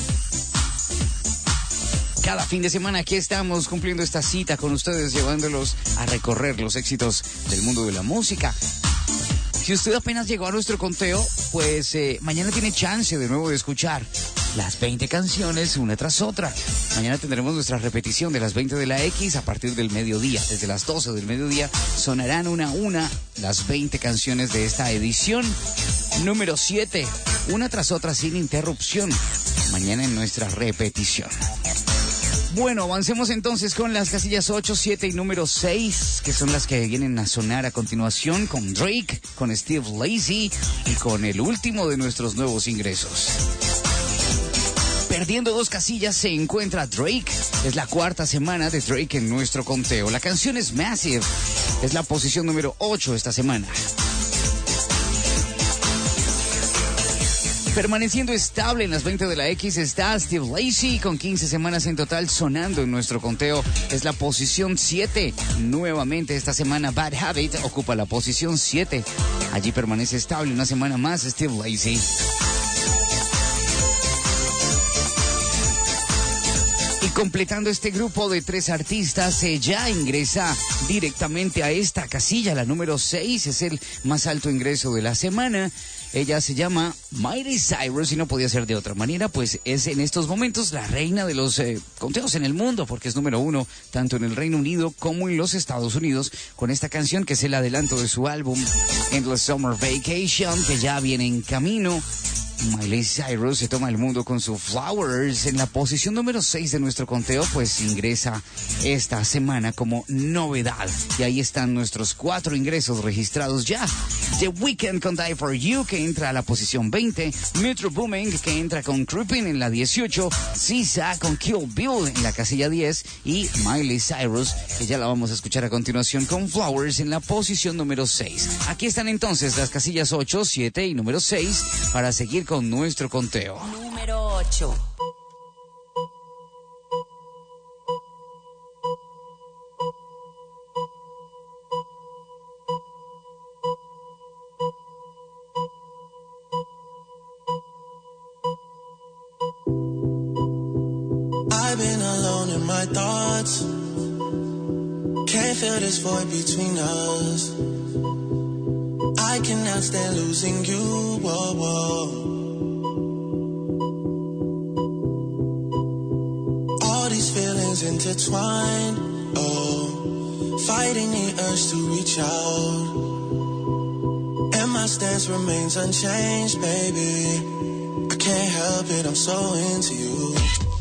Cada fin de semana aquí estamos cumpliendo esta cita con ustedes, llevándolos a recorrer los éxitos del mundo de la música. Si usted apenas llegó a nuestro conteo, pues mañana tiene chance de nuevo de escuchar las 20 canciones una tras otra. Mañana tendremos nuestra repetición de las 20 de la X a partir del mediodía. Desde las 12 del mediodía sonarán una a una las 20 canciones de esta edición número 7, una tras otra sin interrupción. Mañana en nuestra repetición. Bueno, avancemos entonces con las casillas 8, 7 y número 6, que son las que vienen a sonar a continuación, con Drake, con Steve Lacy y con el último de nuestros nuevos ingresos. Perdiendo 2 casillas se encuentra Drake. Es la 4ª semana de Drake en nuestro conteo. La canción es Massive. Es la posición número 8 esta semana. Permaneciendo estable en las 20 de la X está Steve Lacy con 15 semanas en total sonando en nuestro conteo. Es la posición 7. Nuevamente esta semana Bad Habit ocupa la posición 7. Allí permanece estable una semana más Steve Lacy. Y completando este grupo de 3 artistas, ya ingresa directamente a esta casilla, la número 6, es el más alto ingreso de la semana. Ella se llama Miley Cyrus y no podía ser de otra manera, pues es en estos momentos la reina de los conteos en el mundo, porque es número 1 tanto en el Reino Unido como en los Estados Unidos, con esta canción que es el adelanto de su álbum Endless Summer Vacation, que ya viene en camino. Miley Cyrus se toma el mundo con su Flowers en la posición número 6 de nuestro conteo, pues ingresa esta semana como novedad. Y ahí están nuestros 4 ingresos registrados ya. The Weeknd con Die For You, que entra a la posición 20. Metro Boomin, que entra con Creeping en la 18. SZA con Kill Bill en la casilla 10. Y Miley Cyrus, que ya la vamos a escuchar a continuación, con Flowers en la posición número 6. Aquí están entonces las casillas 8, 7 y número 6 para seguir con nuestro conteo. Número 8. I've been alone in my thoughts. Can't feel this void between us. I cannot stand losing you. Whoa, whoa. All these feelings intertwined. Oh, fighting the urge to reach out. And my stance remains unchanged, baby. I can't help it, I'm so into you.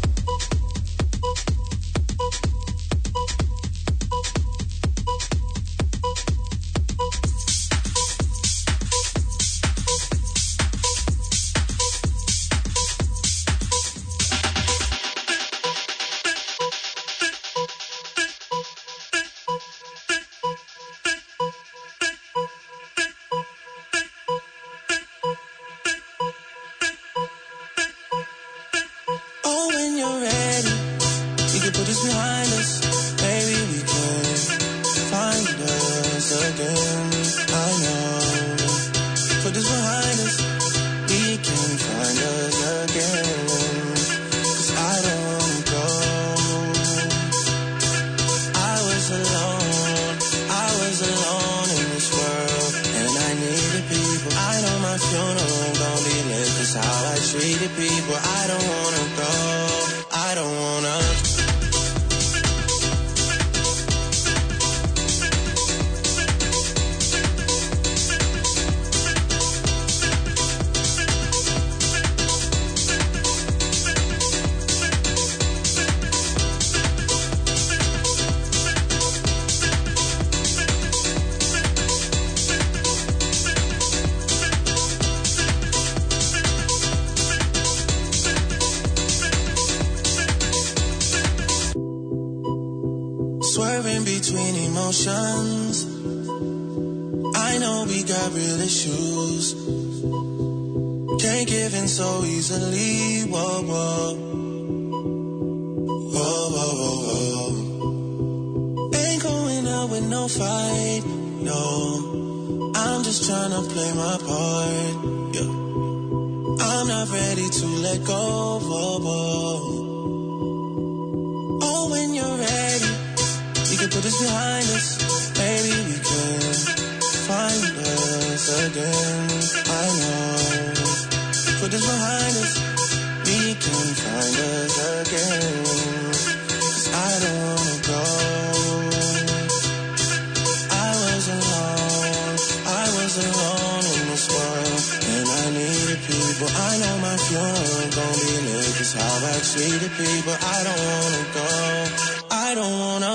Swerving between emotions. I know we got real issues. Can't give in so easily. Whoa, whoa. Whoa, whoa, whoa, whoa. Ain't going out with no fight. No, I'm just trying to play my part. Yeah. I'm not ready to let go. Whoa, whoa. Oh, when you're ready, we can put this behind us. Maybe we can find us again. I know. Put this behind us. We can find us again. 'Cause I don't wanna go. I was alone in this world, and I needed people. I know my funeral gon' be lit. 'Cause how I treated people. I don't wanna go. I don't wanna.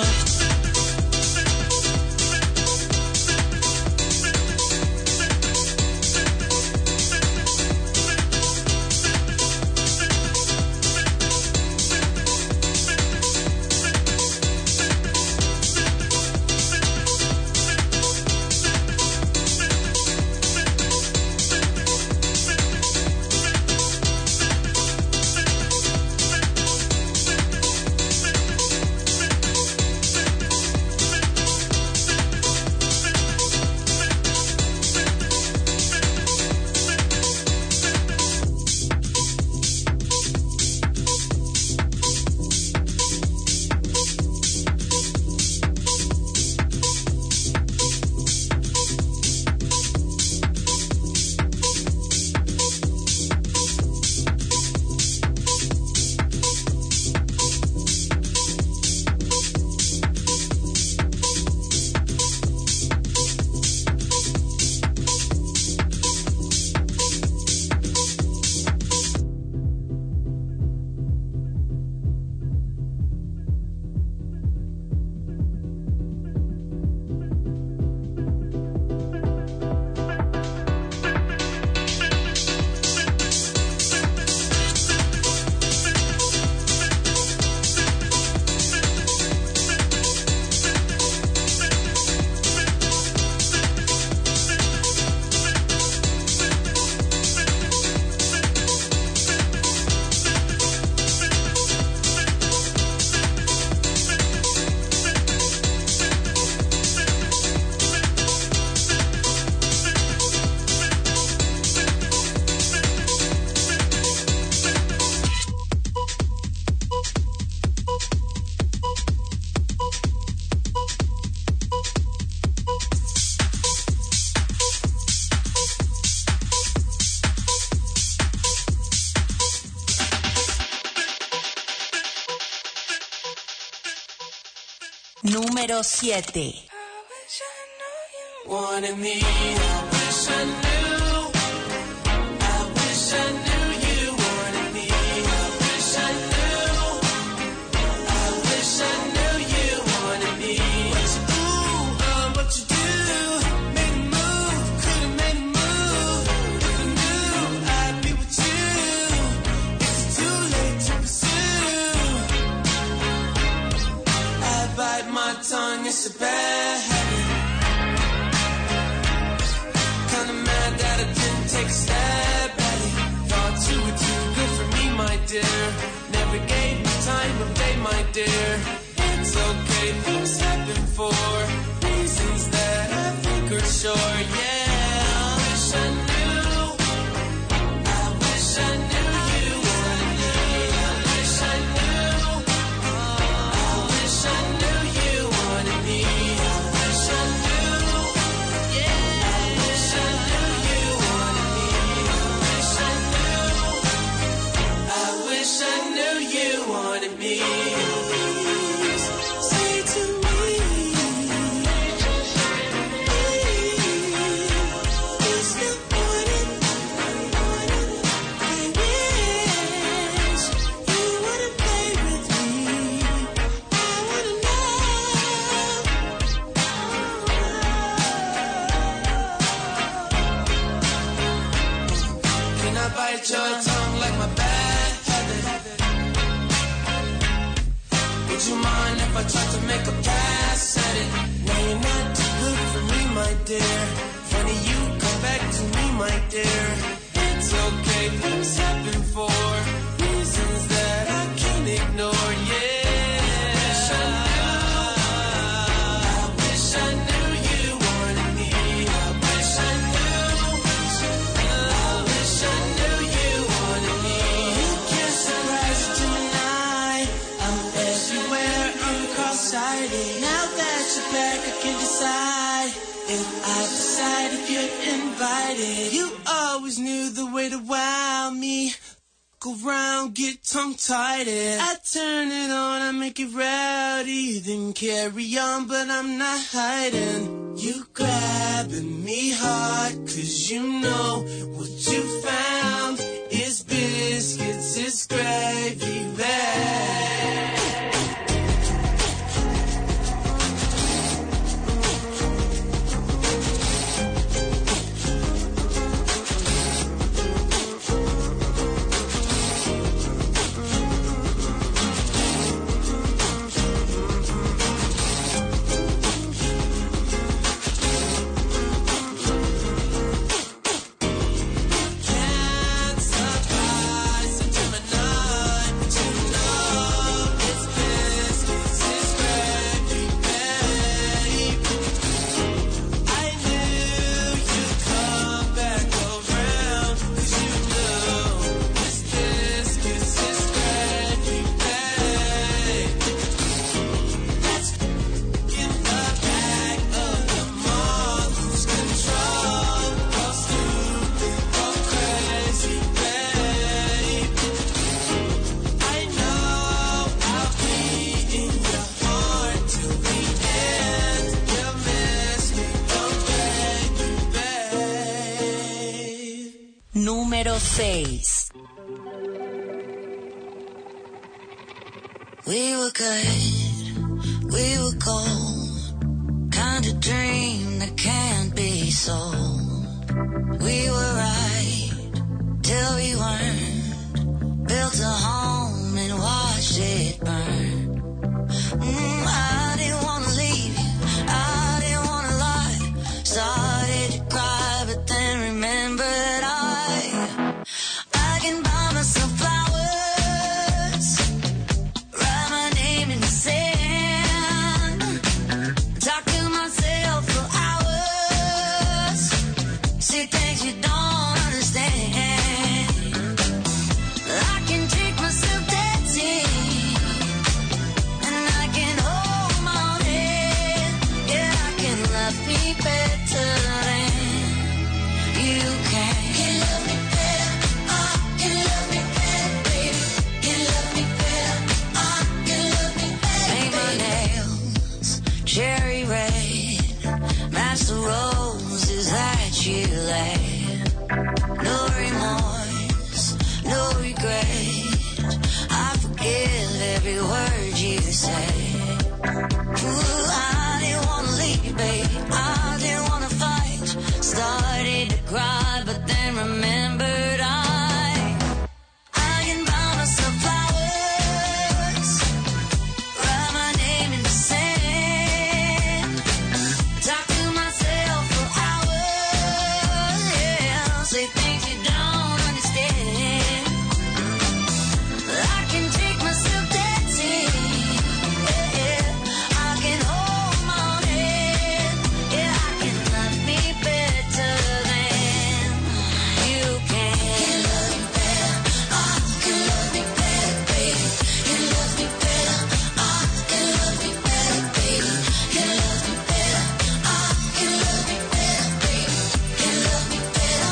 Número 7. Wanted me, I wish I knew. I wish I knew you wanted me. I wish I knew. I wish I knew you wanted me. What you do, made a move, could've made a move. If I knew I'd be with you, it's too late to pursue. I bite my tongue, it's a bad habit. Kinda mad that I didn't take a stab at it. Thought you were too good for me, my dear. Never gave me time of day, my dear. It's okay, things happen for reasons that I think are sure, yeah. I wish I knew. I wish I knew you wanted me. I wish I knew. I wish I knew you wanted me. I wish I knew. Yeah. I wish I knew you wanted me. I wish I knew. I wish I knew you wanted me. Say to me, is the morning, I wish you wanna play with me. I wanna know. Can I bite your tongue like my bad habit? Would you mind if I tried to make a pass at it? Now you're not too good for me, my dear. Funny you come back to me, my dear. It's okay, things happen for reasons that I can't ignore, yeah. I wish I knew you wanted me. I wish I knew. I wish I knew you wanted me. You can't surprise Gemini. I'm everywhere, I'm cross-sighted. Now that you're back, I can decide if I decide if you're invited. You always knew the way to wow me. Go round, get tongue-tied. I turn it on, I make it rowdy. Then carry on, but I'm not hiding. You grabbing me hard, 'cause you know what you found is biscuits, it's gravy, babe. Can't surprise a Gemini, but you know it's biscuits, it's gravy, babe. I knew you'd come back around, 'cause you know it's biscuits, it's gravy, babe. Let's get the back of the mall, lose control, go stupid, go crazy, babe. I know I'll be in your heart till the end. You'll miss me, don't break me, babe. Número 6. We were good, we were gold, kind of dream that can't be sold. We were right till we weren't, built a home and watched it burn. I didn't wanna leave you, I didn't wanna lie. Started to cry, but then remembered I can buy myself flowers, write my name in the sand, talk to myself for hours, see things you don't understand. I can take myself dancing, and I can hold my own head. Yeah, I can love me better than you can. Can love me better, can love me better, baby. Can love me better, can love me better, paint my nails, just the roses that you laid. No remorse, no regret. I forgive every word you say. Ooh, I didn't wanna leave, babe. I didn't wanna fight. Started to cry, but then remembered I can buy myself flowers, write my name in the sand, talk to myself for hours, yeah, say things you don't understand. I can take myself dancing, yeah, I can hold my own hand, yeah, I can love me better than you can. Can love me better, I can love me better, baby. Can love me better, I can love me better, baby. Can love me better, I can love me better, baby. Can love me better,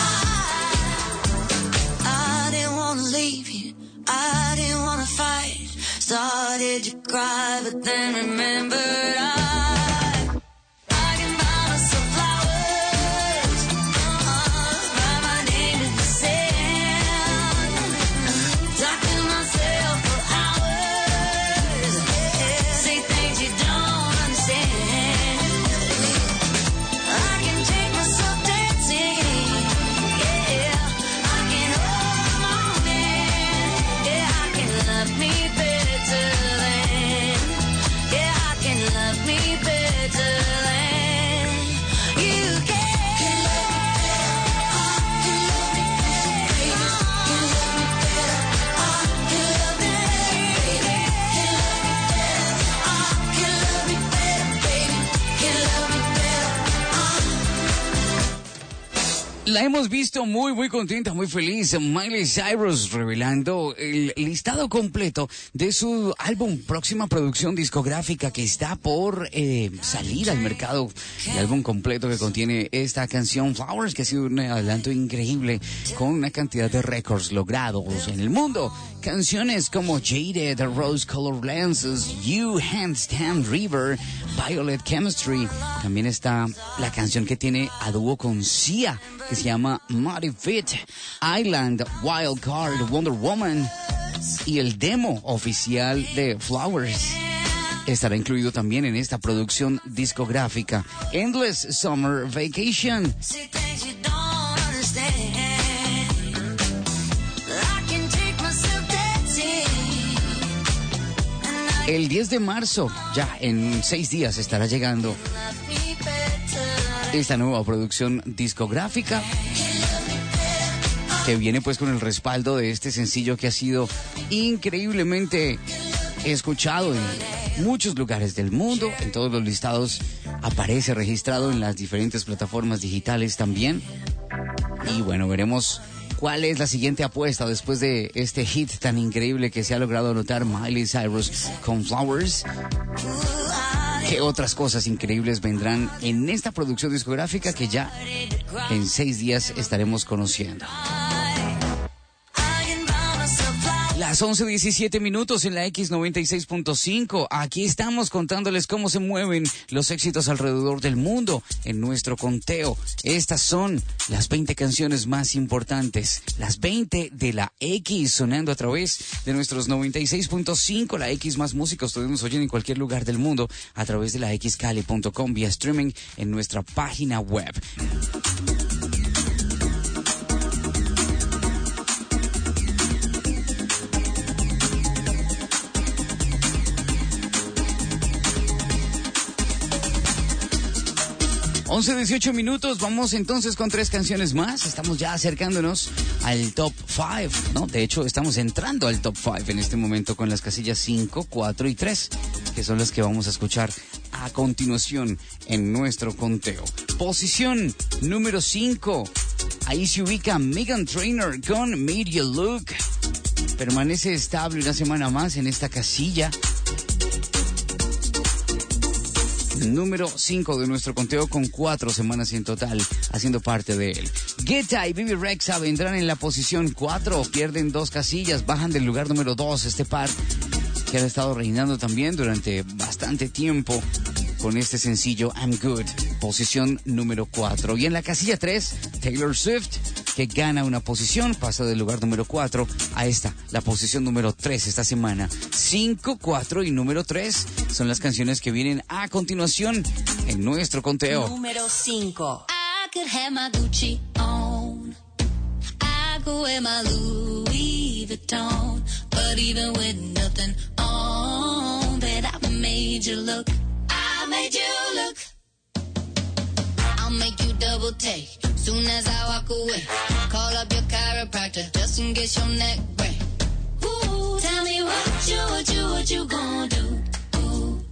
I didn't wanna leave you, I didn't wanna fight. Started to cry, but then remembered I can buy myself flowers, write my name in the sand, talk to myself for hours, say things you don't understand. I can take myself dancing, yeah, I can hold my own hand, yeah, I can love me better than, yeah, I can love me better than you can. Can love me better, I can love me better, I can love me better, baby. Can love me better, I La hemos visto muy contenta, muy feliz. Miley Cyrus revelando el listado completo de su álbum, próxima producción discográfica que está por salir al mercado. El álbum completo que contiene esta canción Flowers, que ha sido un adelanto increíble con una cantidad de récords logrados en el mundo. Canciones como Jaded, Rose Colored Lenses, You, Handstand River, Violet Chemistry. También está la canción que tiene a dúo con Sia, que se llama Mighty Fit, Island, Wild Card, Wonder Woman, y el demo oficial de Flowers estará incluido también en esta producción discográfica. Endless Summer Vacation. say things you don't understand. I can take myself dancing, and I El 10 de marzo, ya en 6 días, estará llegando can love me better. esta nueva producción discográfica que viene pues con el respaldo de este sencillo que ha sido increíblemente escuchado en muchos lugares del mundo, en todos los listados aparece registrado en las diferentes plataformas digitales también. Y bueno, veremos cuál es la siguiente apuesta después de este hit tan increíble que se ha logrado anotar Miley Cyrus con Flowers. ¿Qué otras cosas increíbles vendrán en esta producción discográfica que ya en 6 días estaremos conociendo? Las 11:17 en la X96.5. Aquí estamos contándoles cómo se mueven los éxitos alrededor del mundo en nuestro conteo. Estas son las 20 canciones más importantes, las 20 de la X, sonando a través de nuestros 96.5, la X más música. Ustedes nos oyen en cualquier lugar del mundo a través de la xcali.com vía streaming en nuestra página web. Once 18 minutos, vamos entonces con 3 canciones más. Estamos ya acercándonos al top 5, ¿no? De hecho, estamos entrando al top 5 en este momento con las casillas 5, 4 y 3, que son las que vamos a escuchar a continuación en nuestro conteo. Posición número 5, ahí se ubica Meghan Trainor con Made You Look. Permanece estable una semana más en esta casilla. Número 5 de nuestro conteo con 4 semanas en total haciendo parte de él. Guetta y Bebe Rexha vendrán en la posición 4, pierden 2 casillas, bajan del lugar número 2 este par que ha estado reinando también durante bastante tiempo. con este sencillo I'm Good, posición número 4. Y en la casilla 3, Taylor Swift, que gana una posición, pasa del lugar número 4 a esta, la posición número 3 esta semana. 5, 4 y número 3 son las canciones que vienen a continuación en nuestro conteo. Número 5. I could have my Gucci on. I could wear my Louis Vuitton. But even with nothing on, bet I made you look. I made you look. I'll make you double take soon as I walk away. Call up your chiropractor just in case your neck break. Ooh, tell me what you gonna do? Ooh.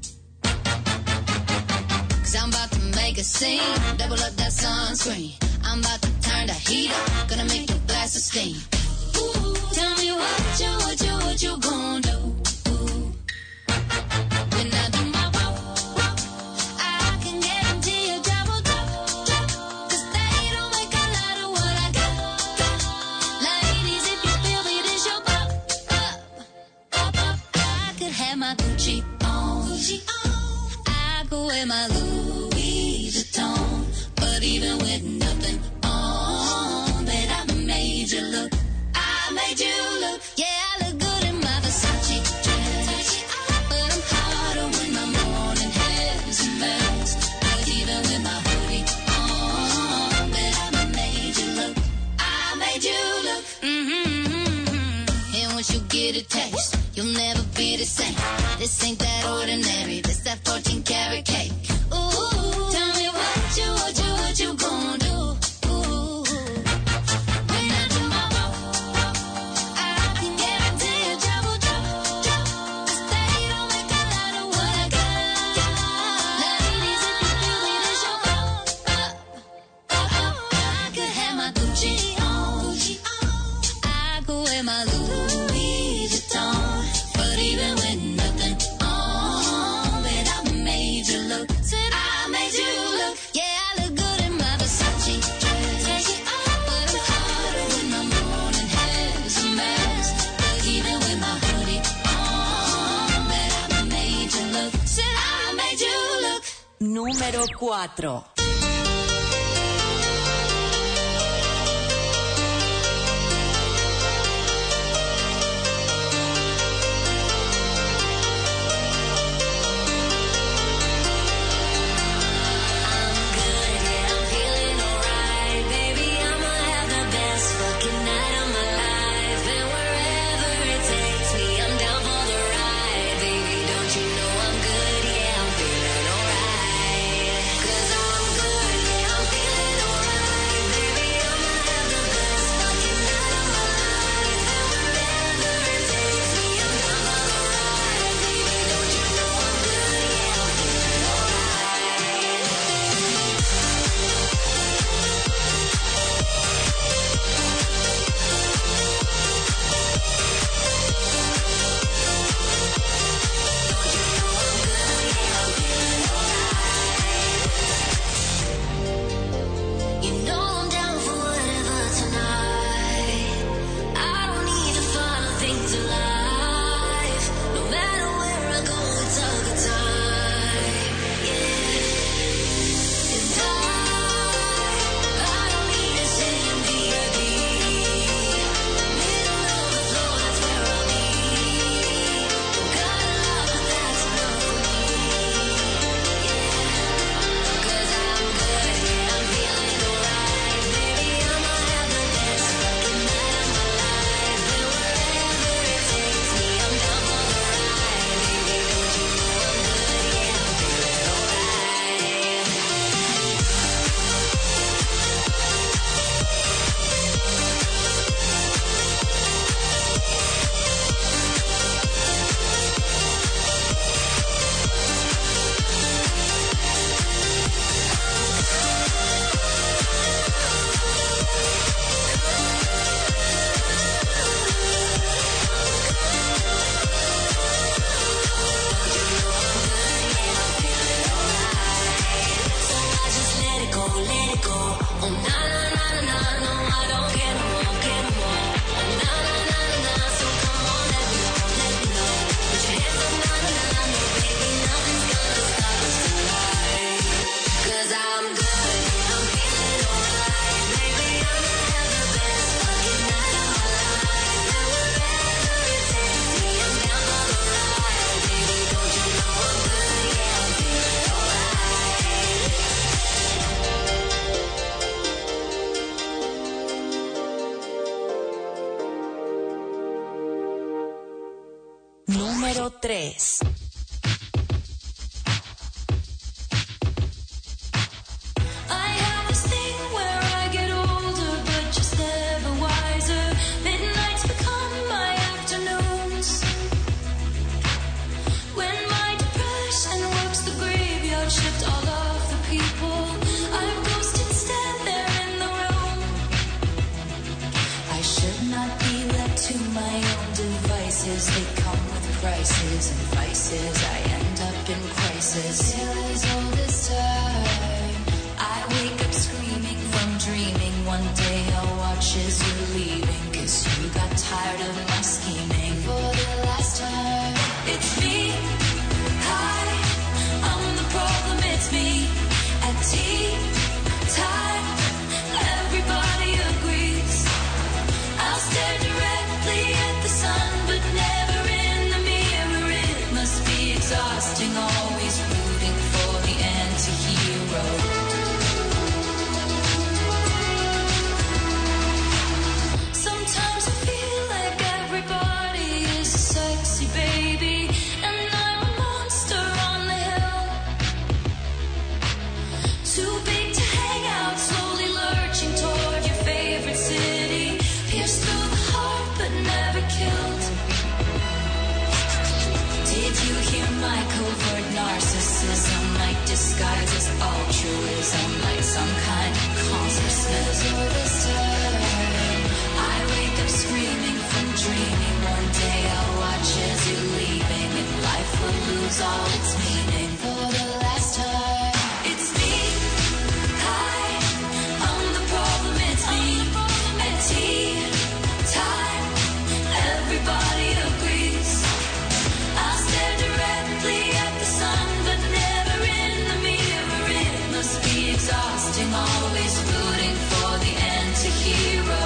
'Cause I'm about to make a scene, double up that sunscreen. I'm about to turn the heat up, gonna make your glasses steam. Ooh, tell me what you gonna do? Ooh. When I do my walk, I can guarantee you double drop. 'Cause they don't make a lot of what I got. Ladies, if you feel me, this your pop. I could have my Gucci on. I could wear my Louis Vuitton. But even with nothing on, bet I made you look. I made you look. Yeah, I look good in my Versace dress. But I'm hotter when my morning hair's a mess. But even with my hoodie on, bet I made you look. I made you look. And once you get a taste, you'll never be the same. This ain't that ordinary. This that 14 karat cake. Ooh, tell me what you gonna do? Ooh, when I do my walk, I can guarantee you double drop. 'Cause they don't make a lot of what I got. Ladies, if you feel me, this your I could have my Gucci on. I could wear my Louis Vuitton. But even with nothing on, bet I made you look. Said I made you look. Yeah, I look good in my Versace dress. But I'm hotter when my morning hair's a mess. But even with my hoodie on, bet I made you look. Said I made you look. Número 4. 3. I have this thing where I get older, but just never wiser. Midnights become my afternoons. When my depression works the graveyard shift, all of the people I've ghosted stand there in the room. I should not be left to my own devices. They come with prices and vices. I end up in crisis. Till as old as time, I wake up screaming from dreaming. One day I'll watch as you're leaving, 'cause you got tired of my scheming. For the last time, it's me. Hi, I'm the problem, it's me. At tea time, everybody agrees. I'll stare directly at the sun, but never in the mirror. It must be exhausting, always rooting for the anti-hero. Sometimes I feel like everybody is a sexy baby, and I'm a monster on the hill. Too big to hang out, slowly lurching toward your favorite city. Pierced through the heart, but never killed. Did you hear my covert narcissism? Like disguise as altruism, like some kind of consciousness. Or this time, I wake up screaming from dreaming. One day I'll watch as you're leaving, and life will lose all its meaning. For the last time, it's me. Hi, I'm the problem, it's me. At tea time, everybody agrees. I'll stare directly at the sun, but never in the mirror. It must be exhausting, always rooting for the anti-hero.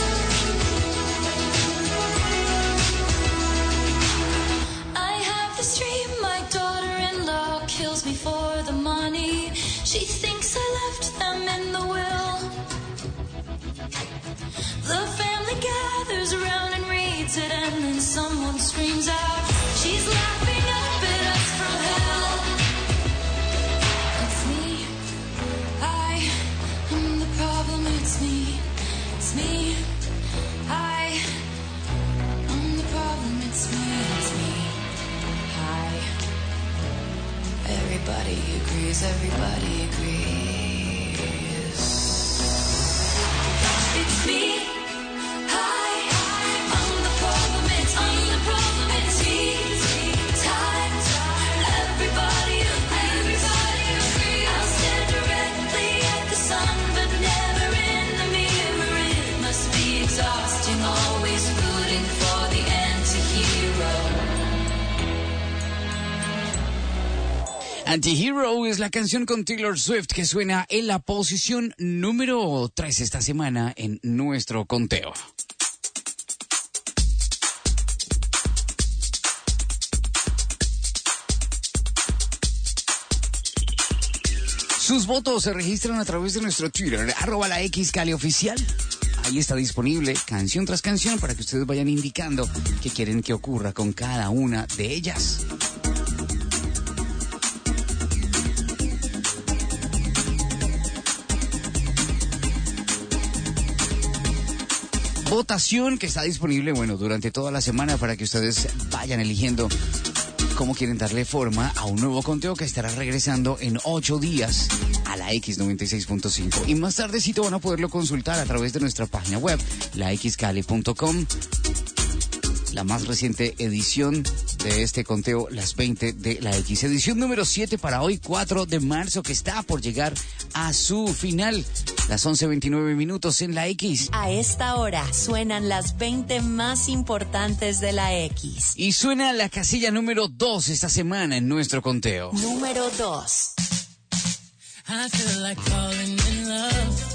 I have this dream, my daughter-in-law kills me for the money. She thinks I left them in the will. The family gathers around and reads it, and then someone screams out, she's laughing up at us from hell. It's me. I am the problem, it's me. It's me. I am the problem, it's me. It's me. Hi. Everybody agrees, everybody agrees. It's me. Hi, I'm the problem, it's me. I'm the problem, it's me. Time, everybody agrees. I'll stare directly at the sun, but never in the mirror. It must be exhausting, always rooting for the anti-hero. Anti-Hero es la canción con Taylor Swift que suena en la posición número 3 esta semana en nuestro conteo. Sus votos se registran a través de nuestro Twitter, @laxcalioficial. Ahí está disponible canción tras canción para que ustedes vayan indicando qué quieren que ocurra con cada una de ellas. Votación que está disponible, durante toda la semana para que ustedes vayan eligiendo cómo quieren darle forma a un nuevo conteo que estará regresando en 8 días a la X96.5. Y más tardecito van a poderlo consultar a través de nuestra página web, laxcali.com. La más reciente edición de este conteo, las 20 de la X. Edición número 7 para hoy, 4 de marzo, que está por llegar a su final. Las 11:29 minutos en la X. A esta hora suenan las 20 más importantes de la X. Y suena la casilla número 2 esta semana en nuestro conteo. Número 2. I feel like falling in love.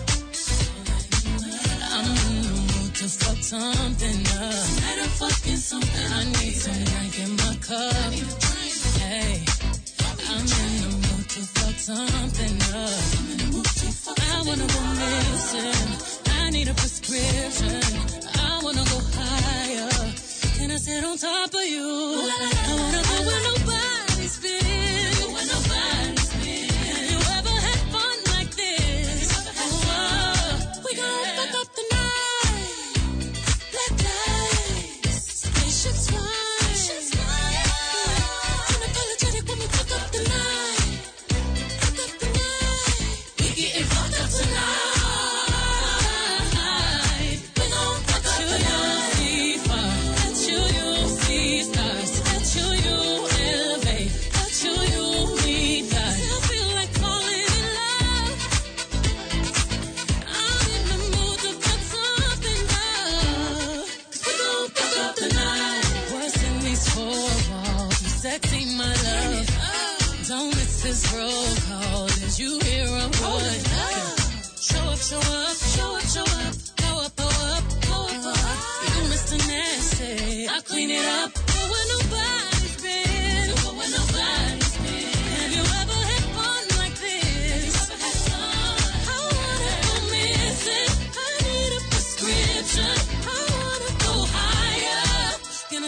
I'm in the mood to fuck something up. I need some drink in my cup. Hey, I'm in the mood to fuck something up. I wanna go missing. I need a prescription. I wanna go higher. Can I sit on top of you? I wanna go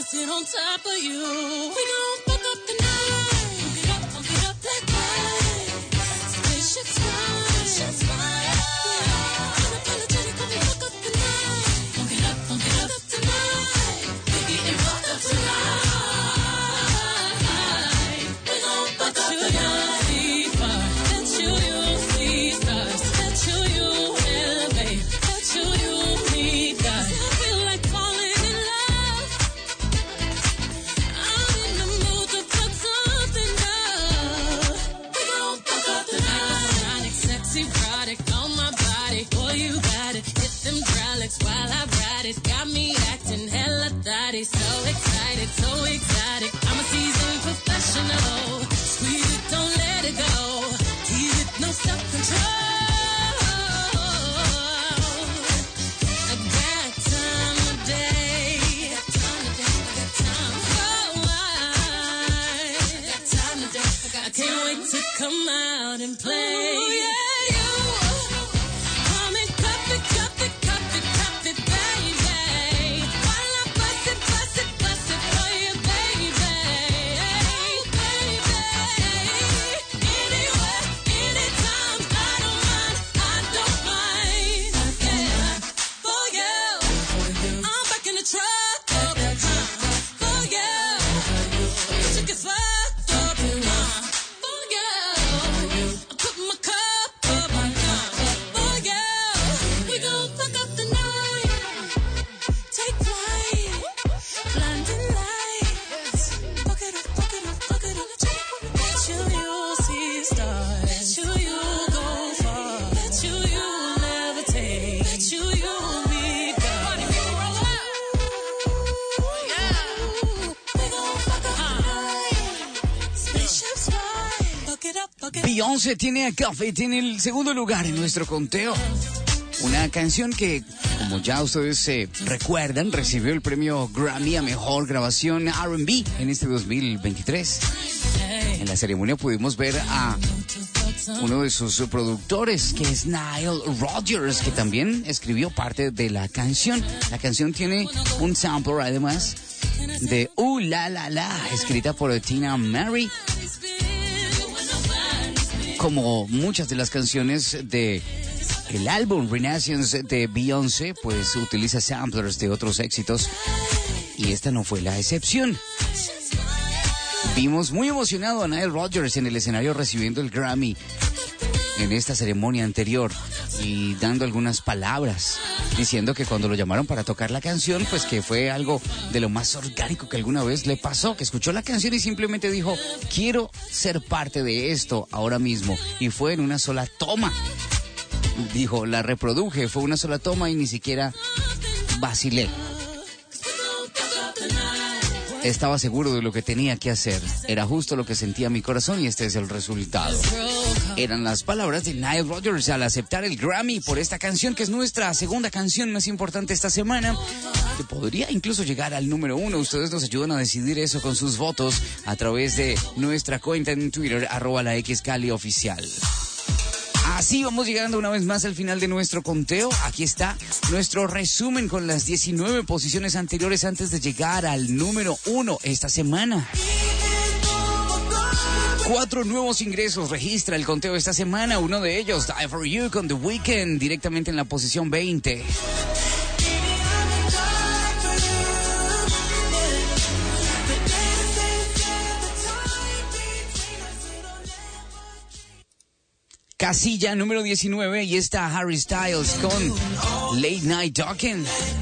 sit on top of you. We gon' fuck up the night. Funk it up like that. Spaceship time. Unapologetic, come and fuck up the night. Funk it up tonight. We getting fucked up tonight. We gon' fuck up the night. While I ride it, got me acting hella thotty. So excited, so exotic. I'm a seasoned professional. Squeeze it, don't let it go. Tease it, no self-control. I got time today. I got time. Oh, I got time today. I can't wait to come out and play. Ooh, yeah. Beyoncé tiene a Coffee, tiene el segundo lugar en nuestro conteo. Una canción que, como ya ustedes recuerdan, recibió el premio Grammy a Mejor Grabación R&B en este 2023. En la ceremonia pudimos ver a uno de sus productores, que es Nile Rodgers, que también escribió parte de la canción. La canción tiene un sample, además, de Ooh La La La, escrita por Tina Mary. Como muchas de las canciones de el álbum Renaissance de Beyoncé, pues utiliza samplers de otros éxitos, y esta no fue la excepción. Vimos muy emocionado a Nile Rodgers en el escenario recibiendo el Grammy en esta ceremonia anterior y dando algunas palabras, diciendo que cuando lo llamaron para tocar la canción, pues que fue algo de lo más orgánico que alguna vez le pasó, que escuchó la canción y simplemente dijo, quiero ser parte de esto ahora mismo, y fue en una sola toma. Dijo, la reproduje, fue una sola toma y ni siquiera vacilé. Estaba seguro de lo que tenía que hacer. Era justo lo que sentía mi corazón y este es el resultado. Eran las palabras de Nile Rodgers al aceptar el Grammy por esta canción, que es nuestra segunda canción más importante esta semana, que podría incluso llegar al número 1. Ustedes nos ayudan a decidir eso con sus votos a través de nuestra cuenta en Twitter, @laxcalioficial. Así vamos llegando una vez más al final de nuestro conteo. Aquí está nuestro resumen con las 19 posiciones anteriores antes de llegar al número 1 esta semana. 4 nuevos ingresos registra el conteo esta semana. Uno de ellos, Die For You con The Weeknd, directamente en la posición 20. Casilla número 19 y está Harry Styles con Late Night Talking.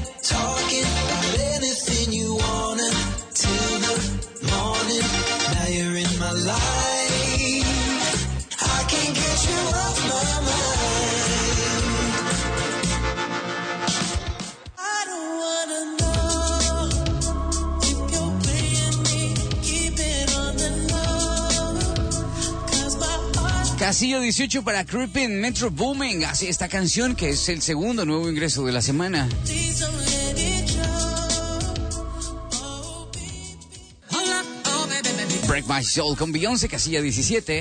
Casilla 18 para Creepin' Metro Booming, así esta canción que es el segundo nuevo ingreso de la semana. Break My Soul con Beyoncé, casilla 17.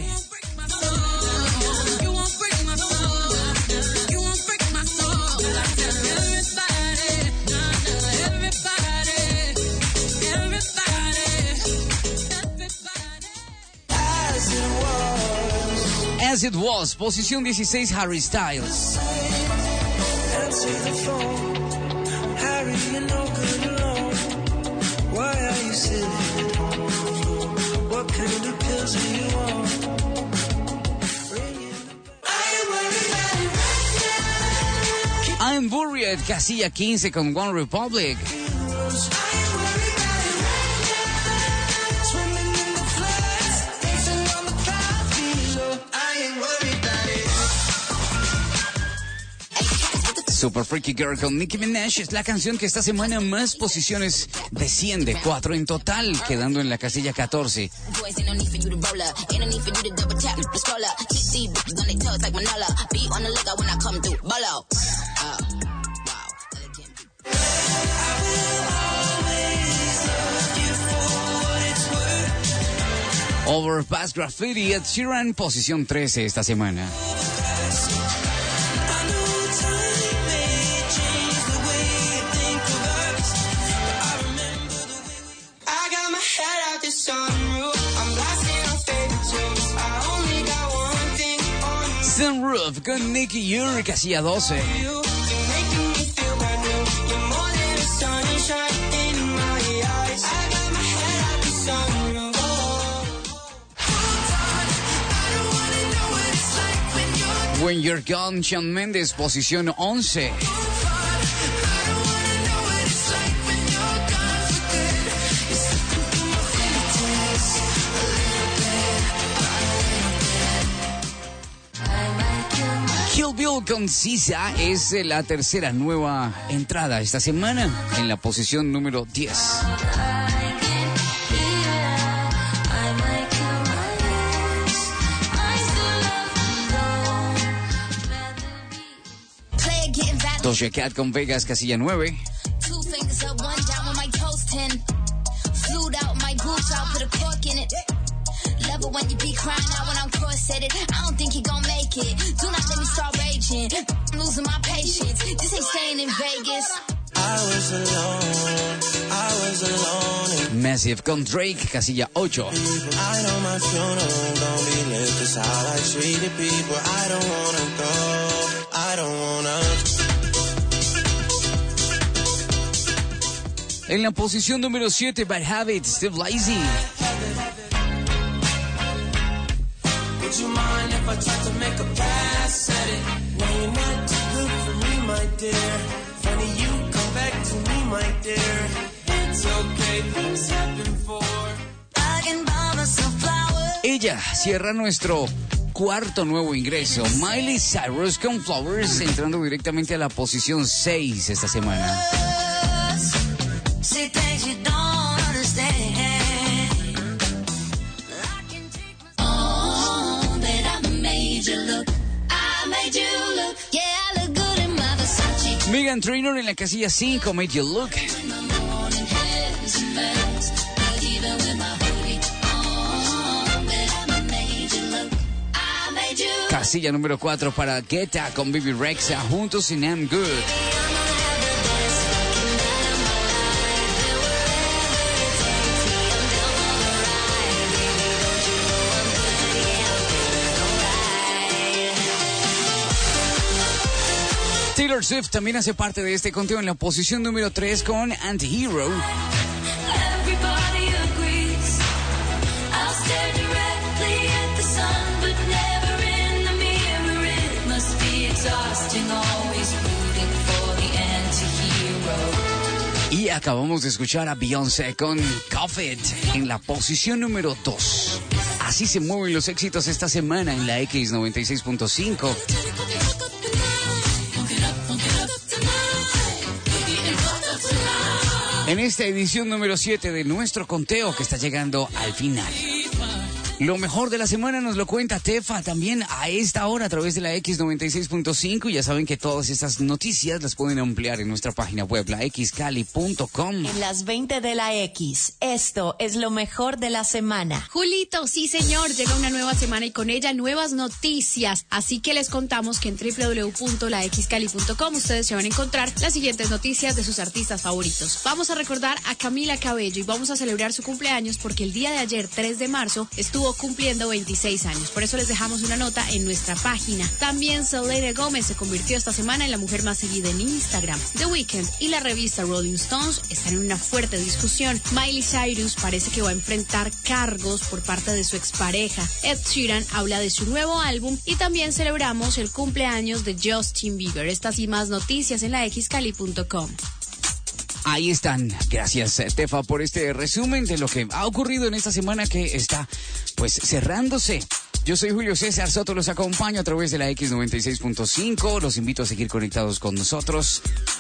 It Was, posición 16, Harry Styles. Answer the phone. Harry, you're no good alone. Why are you sitting on the floor? What kind of pills do you want? I'm Worried, casilla 15 con One Republic. Super Freaky Girl con Nicki Minaj es la canción que esta semana más posiciones desciende, 4 en total, quedando en la casilla 14. Overpass Graffiti, Ed Sheeran, posición 13 esta semana. Sunroof con Nicky Yuri, casilla 12. When You're Gone, Shawn Mendes, posición 11. Kill Bill con Sisa es la tercera nueva entrada esta semana en la posición número 10. Doja Cat con Vegas, casilla 9. When you be crying out when I'm cross-headed, I don't think you're gonna make it. Do not let me start raging. I'm losing my patience. This ain't staying in Vegas. I was alone. Massive con Drake, casilla 8. I know my funeral don't be lit. This how I treated people. I don't wanna go. I don't wanna. En la posición número 7, Bad Habits, Steve Lacy. Would you mind if I tried to make a pass at it? No, you're not too good for me, my dear. Funny you come back to me, my dear. It's okay, things happen for. I can buy myself flowers. Ella cierra nuestro cuarto nuevo ingreso. Miley Cyrus con Flowers, entrando directamente a la posición 6 esta semana. See things you don't understand. Meghan Trainor en la casilla 5, Made You Look. Casilla número 4 para Guetta con Bibi Rexha, juntos en I'm Good. Taylor Swift también hace parte de este conteo en la posición número 3 con Anti-Hero. Y acabamos de escuchar a Beyoncé con Cuff It en la posición número 2. Así se mueven los éxitos esta semana en la X96.5. En esta edición número 7 de nuestro conteo que está llegando al final. Lo mejor de la semana nos lo cuenta Tefa también a esta hora a través de la X96.5. Ya saben que todas estas noticias las pueden ampliar en nuestra página web, la xcali.com. En las 20 de la X, esto es lo mejor de la semana. Julito, sí señor, llega una nueva semana y con ella nuevas noticias. Así que les contamos que en www.laxcali.com ustedes se van a encontrar las siguientes noticias de sus artistas favoritos. Vamos a recordar a Camila Cabello y vamos a celebrar su cumpleaños porque el día de ayer, 3 de marzo, estuvo estuvo cumpliendo 26 años. Por eso les dejamos una nota en nuestra página. También Selena Gomez se convirtió esta semana en la mujer más seguida en Instagram. The Weeknd y la revista Rolling Stones están en una fuerte discusión. Miley Cyrus parece que va a enfrentar cargos por parte de su expareja. Ed Sheeran habla de su nuevo álbum y también celebramos el cumpleaños de Justin Bieber. Estas y más noticias en la xcali.com. Ahí están. Gracias, Estefa, por este resumen de lo que ha ocurrido en esta semana que está, pues, cerrándose. Yo soy Julio César Soto, los acompaño a través de la X96.5. Los invito a seguir conectados con nosotros.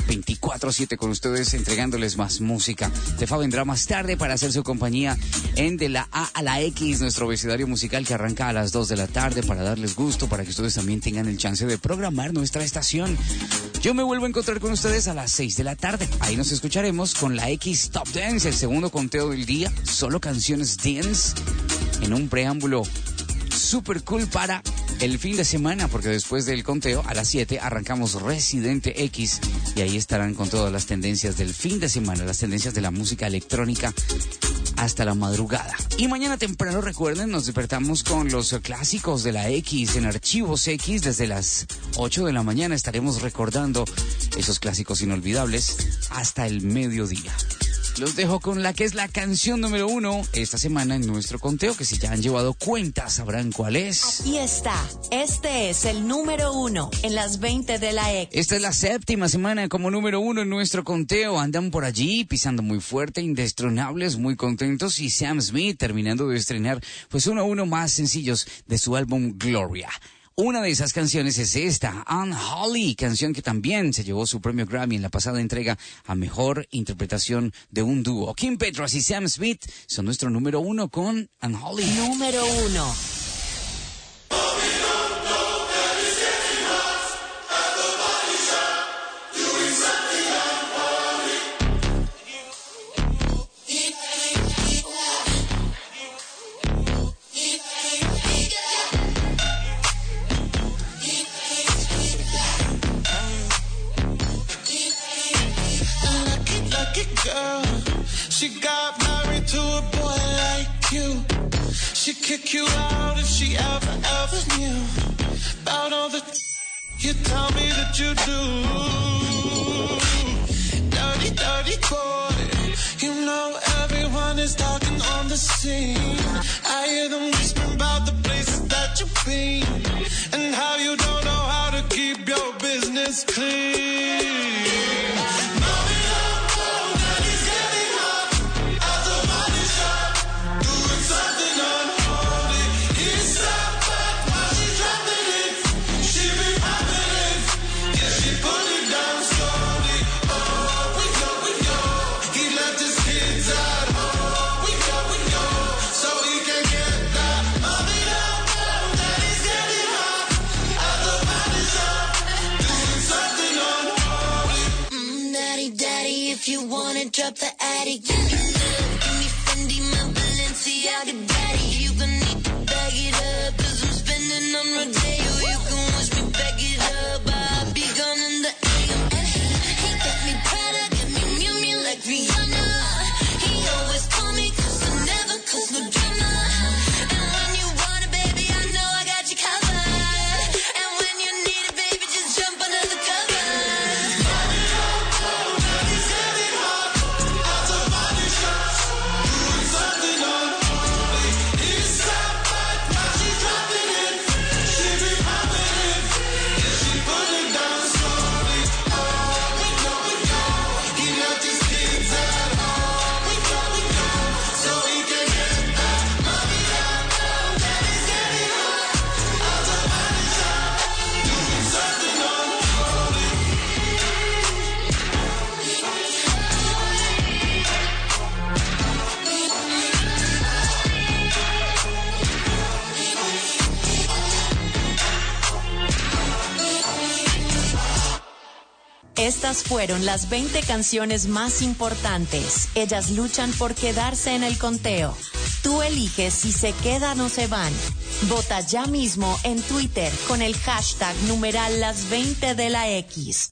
24/7 con ustedes, entregándoles más música. Tefa vendrá más tarde para hacer su compañía en De la A a la X, nuestro abecedario musical que arranca a las 2 de la tarde para darles gusto, para que ustedes también tengan el chance de programar nuestra estación. Yo me vuelvo a encontrar con ustedes a las 6 de la tarde. Ahí nos escucharemos con la X Top Dance, el segundo conteo del día. Solo canciones dance en un preámbulo super cool para el fin de semana, porque después del conteo a las 7 arrancamos Residente X y ahí estarán con todas las tendencias del fin de semana, las tendencias de la música electrónica hasta la madrugada. Y mañana temprano, recuerden, nos despertamos con los clásicos de la X en Archivos X. Desde las 8 de la mañana estaremos recordando esos clásicos inolvidables hasta el mediodía. Los dejo con la que es la canción número 1 esta semana en nuestro conteo, que si ya han llevado cuenta sabrán cuál es. Aquí está. Este es el número 1 en las 20 de la X. Esta es la séptima semana como número 1 en nuestro conteo. Andan por allí pisando muy fuerte, indestronables, muy contentos. Y Sam Smith terminando de estrenar pues uno a uno más sencillos de su álbum Gloria. Una de esas canciones es esta, Unholy, canción que también se llevó su premio Grammy en la pasada entrega a Mejor Interpretación de un Dúo. Kim Petras y Sam Smith son nuestro número 1 con Unholy. Número 1. She got married to a boy like you. She'd kick you out if she ever knew about all the you tell me that you do. Dirty, dirty boy. You know everyone is talking on the scene. I hear them whispering about the places that you've been and how you don't know how to keep your business clean. If you wanna drop the attic, give me love, give me Fendi, my Balenciaga daddy. You gon' need to bag it up, 'cause I'm spending on Rodeo. You can wish me back it up, I'll be gone in the AM. He got me Prada, got me Miu Miu like Rihanna. He always call me 'cause I never cause no drama. And when you want it, baby, I know I got you covered. And when you need it, baby, just jump under the cover. Estas fueron las 20 canciones más importantes. Ellas luchan por quedarse en el conteo. Tú eliges si se quedan o se van. Vota ya mismo en Twitter con el hashtag numeral las 20 de la X.